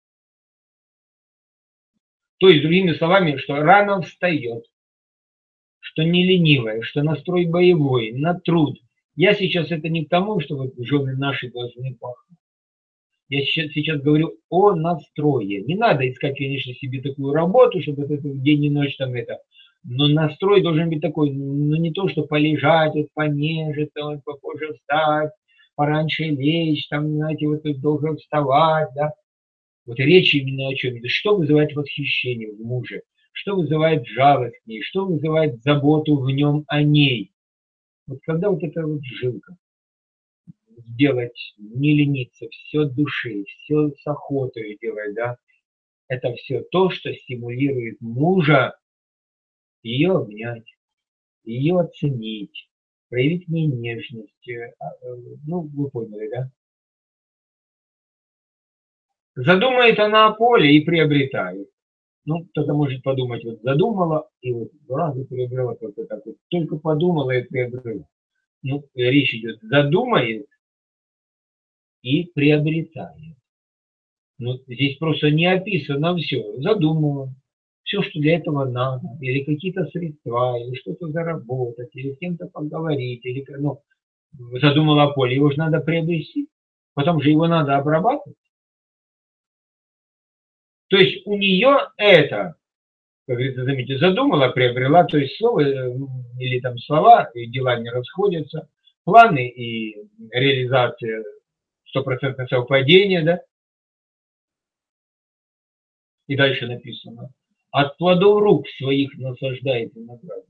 То есть, другими словами, что рано встает, что не ленивая, что настрой боевой, на труд. Я сейчас это не к тому, что вот жены наши должны пахнуть. Я сейчас, сейчас говорю о настрое. Не надо искать, конечно, себе такую работу, чтобы это день и ночь там это. Но настрой должен быть такой, ну не то, что полежать, вот понежиться, вот попозже встать, пораньше лечь, там, знаете, вот тут должен вставать, да. Вот речь именно о чем? Что вызывает восхищение в муже? Что вызывает жалость к ней? Что вызывает заботу в нем о ней? Вот когда вот эта вот жилка сделать, не лениться, все от души, все с охотой делать, да, это все то, что стимулирует мужа ее обнять, ее оценить, проявить к ней нежность. Ну, вы поняли, да? Задумает она о поле и приобретает. Ну, кто-то может подумать, вот задумала, и вот сразу приобрела, только так вот, только подумала и приобрела. Ну, речь идет, задумает и приобретает. Ну, здесь просто не описано все. Задумала, все, что для этого надо, или какие-то средства, или что-то заработать, или с кем-то поговорить, или, ну, задумала о поле, его же надо приобрести, потом же его надо обрабатывать. То есть у нее это, как говорится, заметьте, задумала, приобрела, то есть слово или там слова и дела не расходятся, планы и реализация стопроцентное совпадение, да, и дальше написано, от плодов рук своих наслаждает виноград.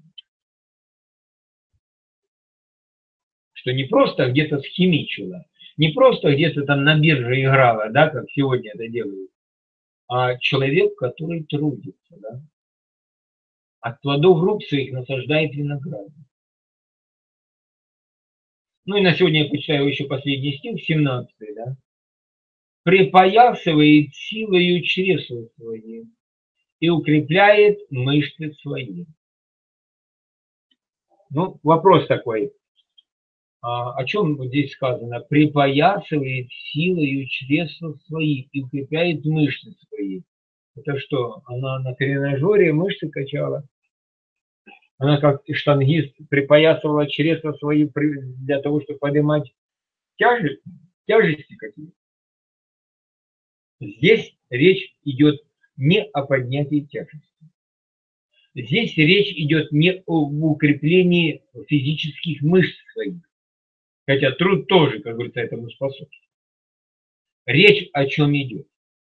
Что не просто где-то схимичила, не просто где-то там на бирже играла, да, как сегодня это делают, а человек, который трудится, да, от плодов рук своих наслаждает виноград. Ну и на сегодня я почитаю еще последний стих, семнадцатый, да. Припоясывает силою чресла свои и укрепляет мышцы свои. Ну, вопрос такой. А, о чем здесь сказано? Припоясывает силою чресла свои и укрепляет мышцы свои. Это что? Она на тренажере мышцы качала? Она как штангист припоясывала чресла свои для того, чтобы поднимать тяжесть, тяжести какие-то? Здесь речь идет не о поднятии тяжести. Здесь речь идет не об укреплении физических мышц своих. Хотя труд тоже, как говорится, этому способствует. Речь о чем идет?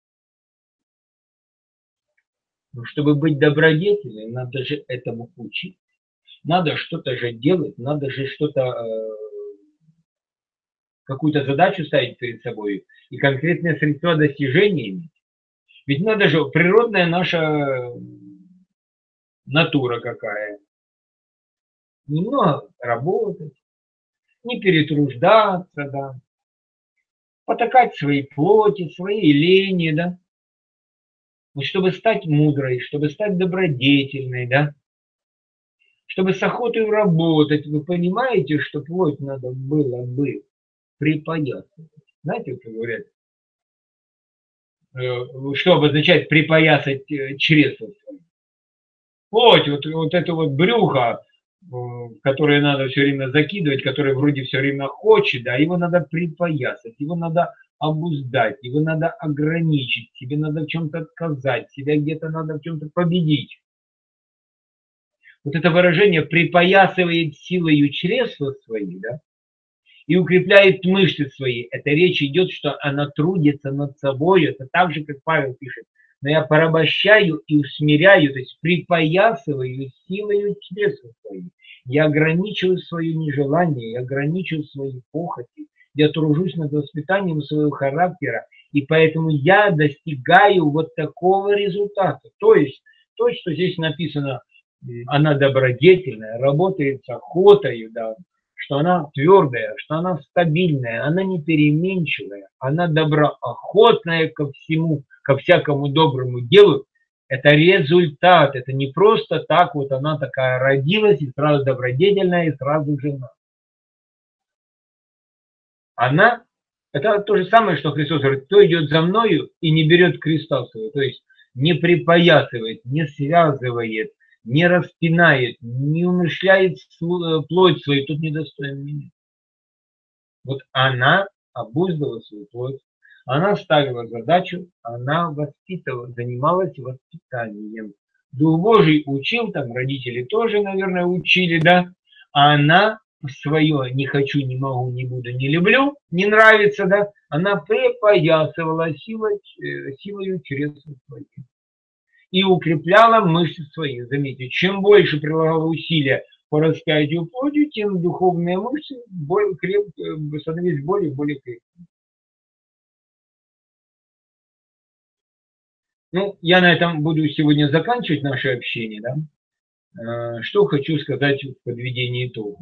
Ну, чтобы быть добродетельным, надо же этому учить. Надо что-то же делать, надо же что-то, э, какую-то задачу ставить перед собой и конкретные средства достижения иметь. Ведь надо же, природная наша натура какая. Немного работать, не перетруждаться, да, потакать своей плоти, своей лени, да, вот чтобы стать мудрой, чтобы стать добродетельной, да, чтобы с охотой работать, вы понимаете, что плоть надо было бы припоясывать. Знаете, как говорят, что обозначает припоясать чресла свои? Плоть, вот, вот это вот брюхо, которое надо все время закидывать, которое вроде все время хочет, да, его надо припоясать, его надо обуздать, его надо ограничить, себе надо в чем-то отказать, себя где-то надо в чем-то победить. Вот это выражение припоясывает силою чресла свои, да, и укрепляет мышцы свои. Это речь идет, что она трудится над собой. Это так же, как Павел пишет. Но я порабощаю и усмиряю, то есть припоясываю силою чресла свои. Я ограничиваю свое нежелание, я ограничиваю свои похоти. Я тружусь над воспитанием своего характера. И поэтому я достигаю вот такого результата. То есть то, что здесь написано, она добродетельная, работает с охотой, да, что она твердая, что она стабильная, она не переменчивая, она доброохотная ко всему, ко всякому доброму делу. Это результат, это не просто так вот она такая родилась и сразу добродетельная и сразу жена. Она, это то же самое, что Христос говорит, кто идет за мною и не берет креста своего, то есть не припоясывает, не связывает, не распинает, не умышляет плоть свою, тут недостоин меня. Вот она обуздала свою плоть, она ставила задачу, она воспитывала, занималась воспитанием. Дух Божий учил, там родители тоже, наверное, учили, да, а она свое не хочу, не могу, не буду, не люблю, не нравится, да, она припоясывала силой, силою чресла своих и укрепляла мышцы свои. Заметьте, чем больше прилагала усилия по раскаянию плоти, тем духовные мышцы более крепкие, становились более и более крепкими. Ну, я на этом буду сегодня заканчивать наше общение, да. Э, Что хочу сказать в подведении итога.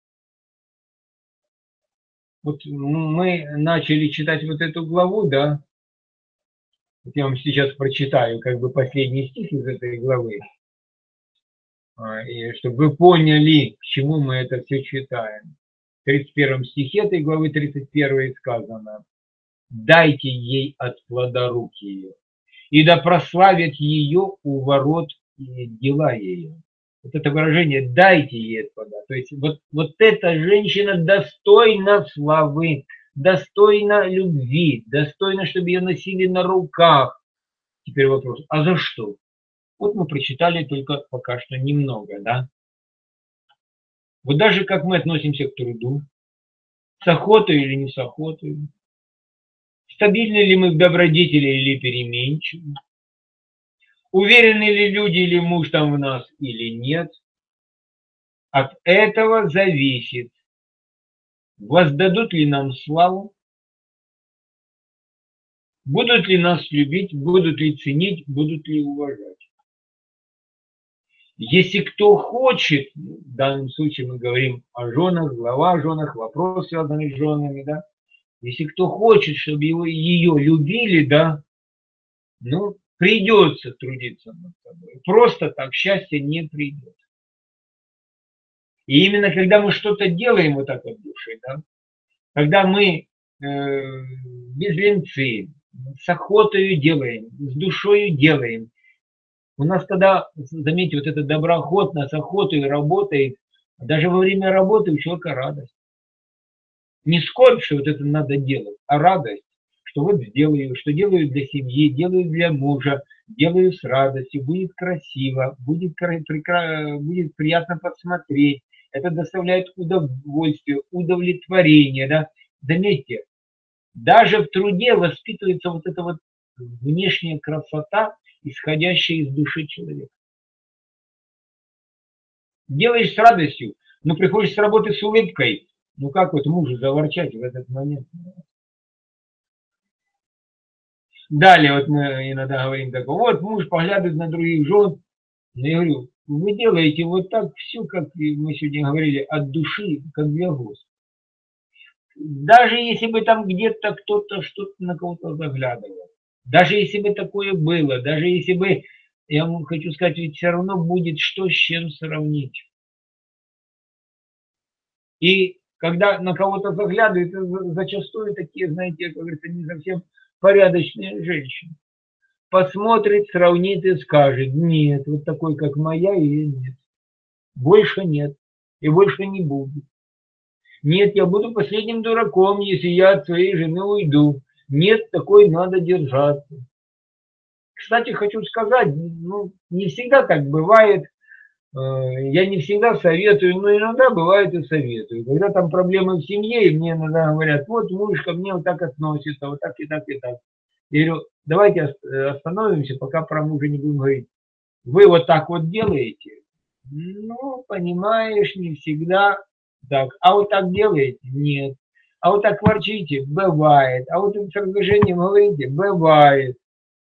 Вот мы начали читать вот эту главу, да. Вот я вам сейчас прочитаю как бы последний стих из этой главы, а, и чтобы вы поняли, к чему мы это все читаем. В тридцать первом стихе этой главы тридцать первой сказано: «Дайте ей от плода руки ее, и да прославят ее у ворот и дела ее». Вот это выражение «дайте ей от плода». То есть вот, вот эта женщина достойна славы, достойна любви, достойна, чтобы ее носили на руках. Теперь вопрос, а за что? Вот мы прочитали только пока что немного, да? Вот даже как мы относимся к труду, с охотой или не с охотой, стабильны ли мы в добродетели или переменчивы, уверены ли люди или муж там в нас или нет, от этого зависит, воздадут ли нам славу, будут ли нас любить, будут ли ценить, будут ли уважать. Если кто хочет, в данном случае мы говорим о женах, глава о женах, вопрос связанный с женами, да, если кто хочет, чтобы его, ее любили, да, ну, придется трудиться над собой. Просто так счастье не придет. И именно когда мы что-то делаем вот так от души, да, когда мы э, без ленцы, с охотой делаем, с душою делаем, у нас тогда, заметьте, вот эта доброохотно, с охотой работает, даже во время работы у человека радость. Не скорбь, что вот это надо делать, а радость, что вот сделаю, что делаю для семьи, делаю для мужа, делаю с радостью, будет красиво, будет, будет приятно посмотреть, это доставляет удовольствие, удовлетворение, да. Заметьте, даже в труде воспитывается вот эта вот внешняя красота, исходящая из души человека. Делаешь с радостью, но приходишь с работы с улыбкой, ну как вот мужу заворчать в этот момент? Далее вот мы иногда говорим такое, вот муж поглядывает на других жен, но я говорю, вы делаете вот так все, как мы сегодня говорили, от души, как для Господа. Даже если бы там где-то кто-то что-то на кого-то заглядывал, даже если бы такое было, даже если бы, я вам хочу сказать, ведь все равно будет что с чем сравнить. И когда на кого-то заглядывают, зачастую такие, знаете, как говорится, не совсем порядочные женщины. Посмотрит, сравнит и скажет, нет, вот такой, как моя, ее нет. Больше нет. И больше не будет. Нет, я буду последним дураком, если я от своей жены уйду. Нет, такой надо держаться. Кстати, хочу сказать, ну, не всегда так бывает. Я не всегда советую, но иногда бывает и советую. Когда там проблемы в семье, и мне иногда говорят, вот муж ко мне вот так относится, вот так и так и так. Я говорю, давайте остановимся, пока про мужа не будем говорить. Вы вот так вот делаете? Ну, понимаешь, не всегда так. А вот так делаете? Нет. А вот так ворчите? Бывает. А вот с раздражением говорите? Бывает.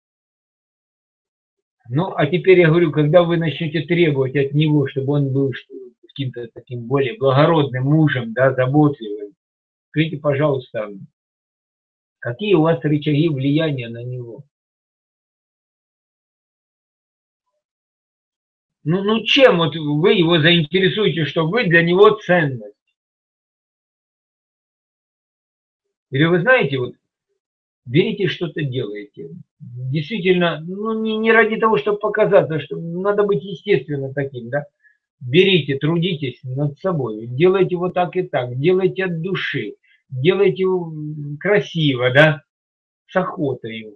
Ну, а теперь я говорю, когда вы начнете требовать от него, чтобы он был каким-то таким более благородным мужем, да, заботливым, скажите, пожалуйста, какие у вас рычаги влияния на него? Ну, ну чем вот вы его заинтересуете, что вы для него ценность? Или вы знаете, вот берите что-то делаете. Действительно, ну не, не ради того, чтобы показаться, что надо быть естественно таким, да. Берите, трудитесь над собой, делайте вот так и так, делайте от души, делайте красиво, да, с охотой.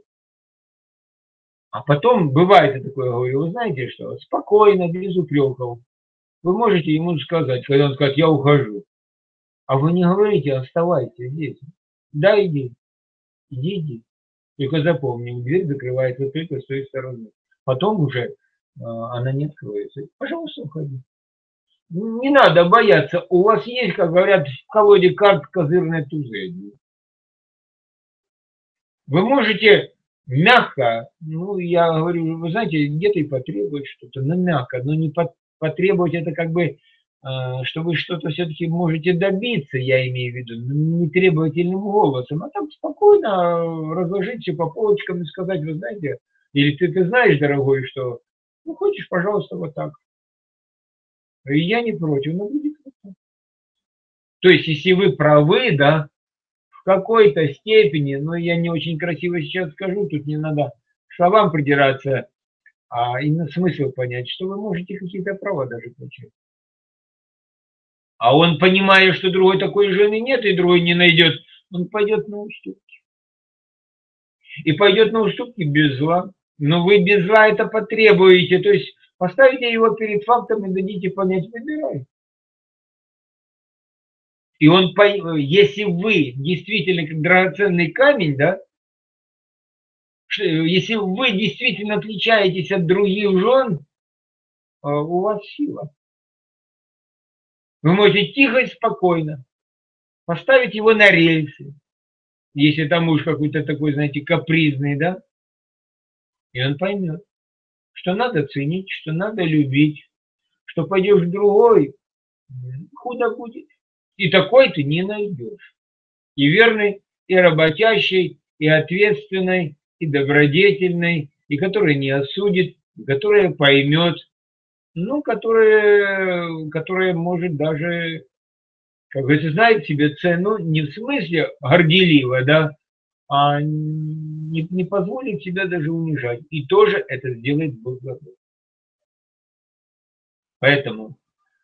А потом бывает и такое, говорю, вы знаете что, спокойно, без упреков. Вы можете ему сказать, когда он скажет, я ухожу. А вы не говорите, оставайтесь здесь. Да, иди, иди, иди. Только запомни, дверь закрывается только с той стороны. Потом уже э, она не откроется. Пожалуйста, уходи. Не надо бояться. У вас есть, как говорят, в колоде карт козырные тузы. Вы можете Мягко, ну, я говорю, вы знаете, где-то и потребовать что-то, но мягко, но не потребовать это как бы, что вы что-то все-таки можете добиться, я имею в виду, не требовательным голосом, а так спокойно разложить все по полочкам и сказать, вы знаете, или ты, ты знаешь, дорогой, что, ну, хочешь, пожалуйста, вот так. И я не против, но будет вот так. То есть, если вы правы, да, в какой-то степени, но я не очень красиво сейчас скажу, тут не надо к словам придираться, а именно смысл понять, что вы можете какие-то права даже получать. А он, понимая, что другой такой жены нет и другой не найдет, он пойдет на уступки. И пойдет на уступки без зла. Но вы без зла это потребуете, то есть поставите его перед фактом и дадите понять, выбирай. И он, если вы действительно как драгоценный камень, да, если вы действительно отличаетесь от других жен, у вас сила. Вы можете тихо и спокойно поставить его на рельсы, если там муж какой-то такой, знаете, капризный, да, и он поймет, что надо ценить, что надо любить, что пойдешь в другой, худо будет. И такой ты не найдешь. И верный, и работящий, и ответственный, и добродетельный, и который не осудит, и который поймет, ну, который, который может даже, как говорится, знает себе цену не в смысле горделиво, да, а не, не позволит себя даже унижать. И тоже это сделает благородно. Поэтому,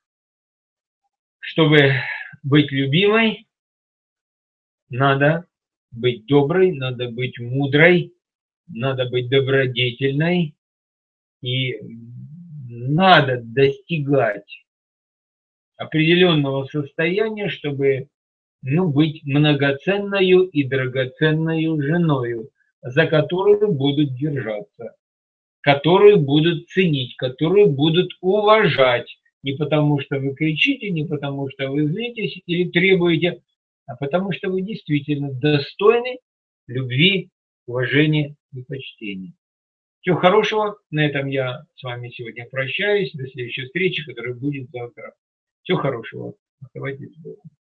чтобы быть любимой, надо быть доброй, надо быть мудрой, надо быть добродетельной, и надо достигать определенного состояния, чтобы, ну, быть многоценною и драгоценною женою, за которую будут держаться, которую будут ценить, которую будут уважать. Не потому, что вы кричите, не потому, что вы злитесь или требуете, а потому, что вы действительно достойны любви, уважения и почтения. Всего хорошего. На этом я с вами сегодня прощаюсь. До следующей встречи, которая будет завтра. Всего хорошего. Оставайтесь с Богом.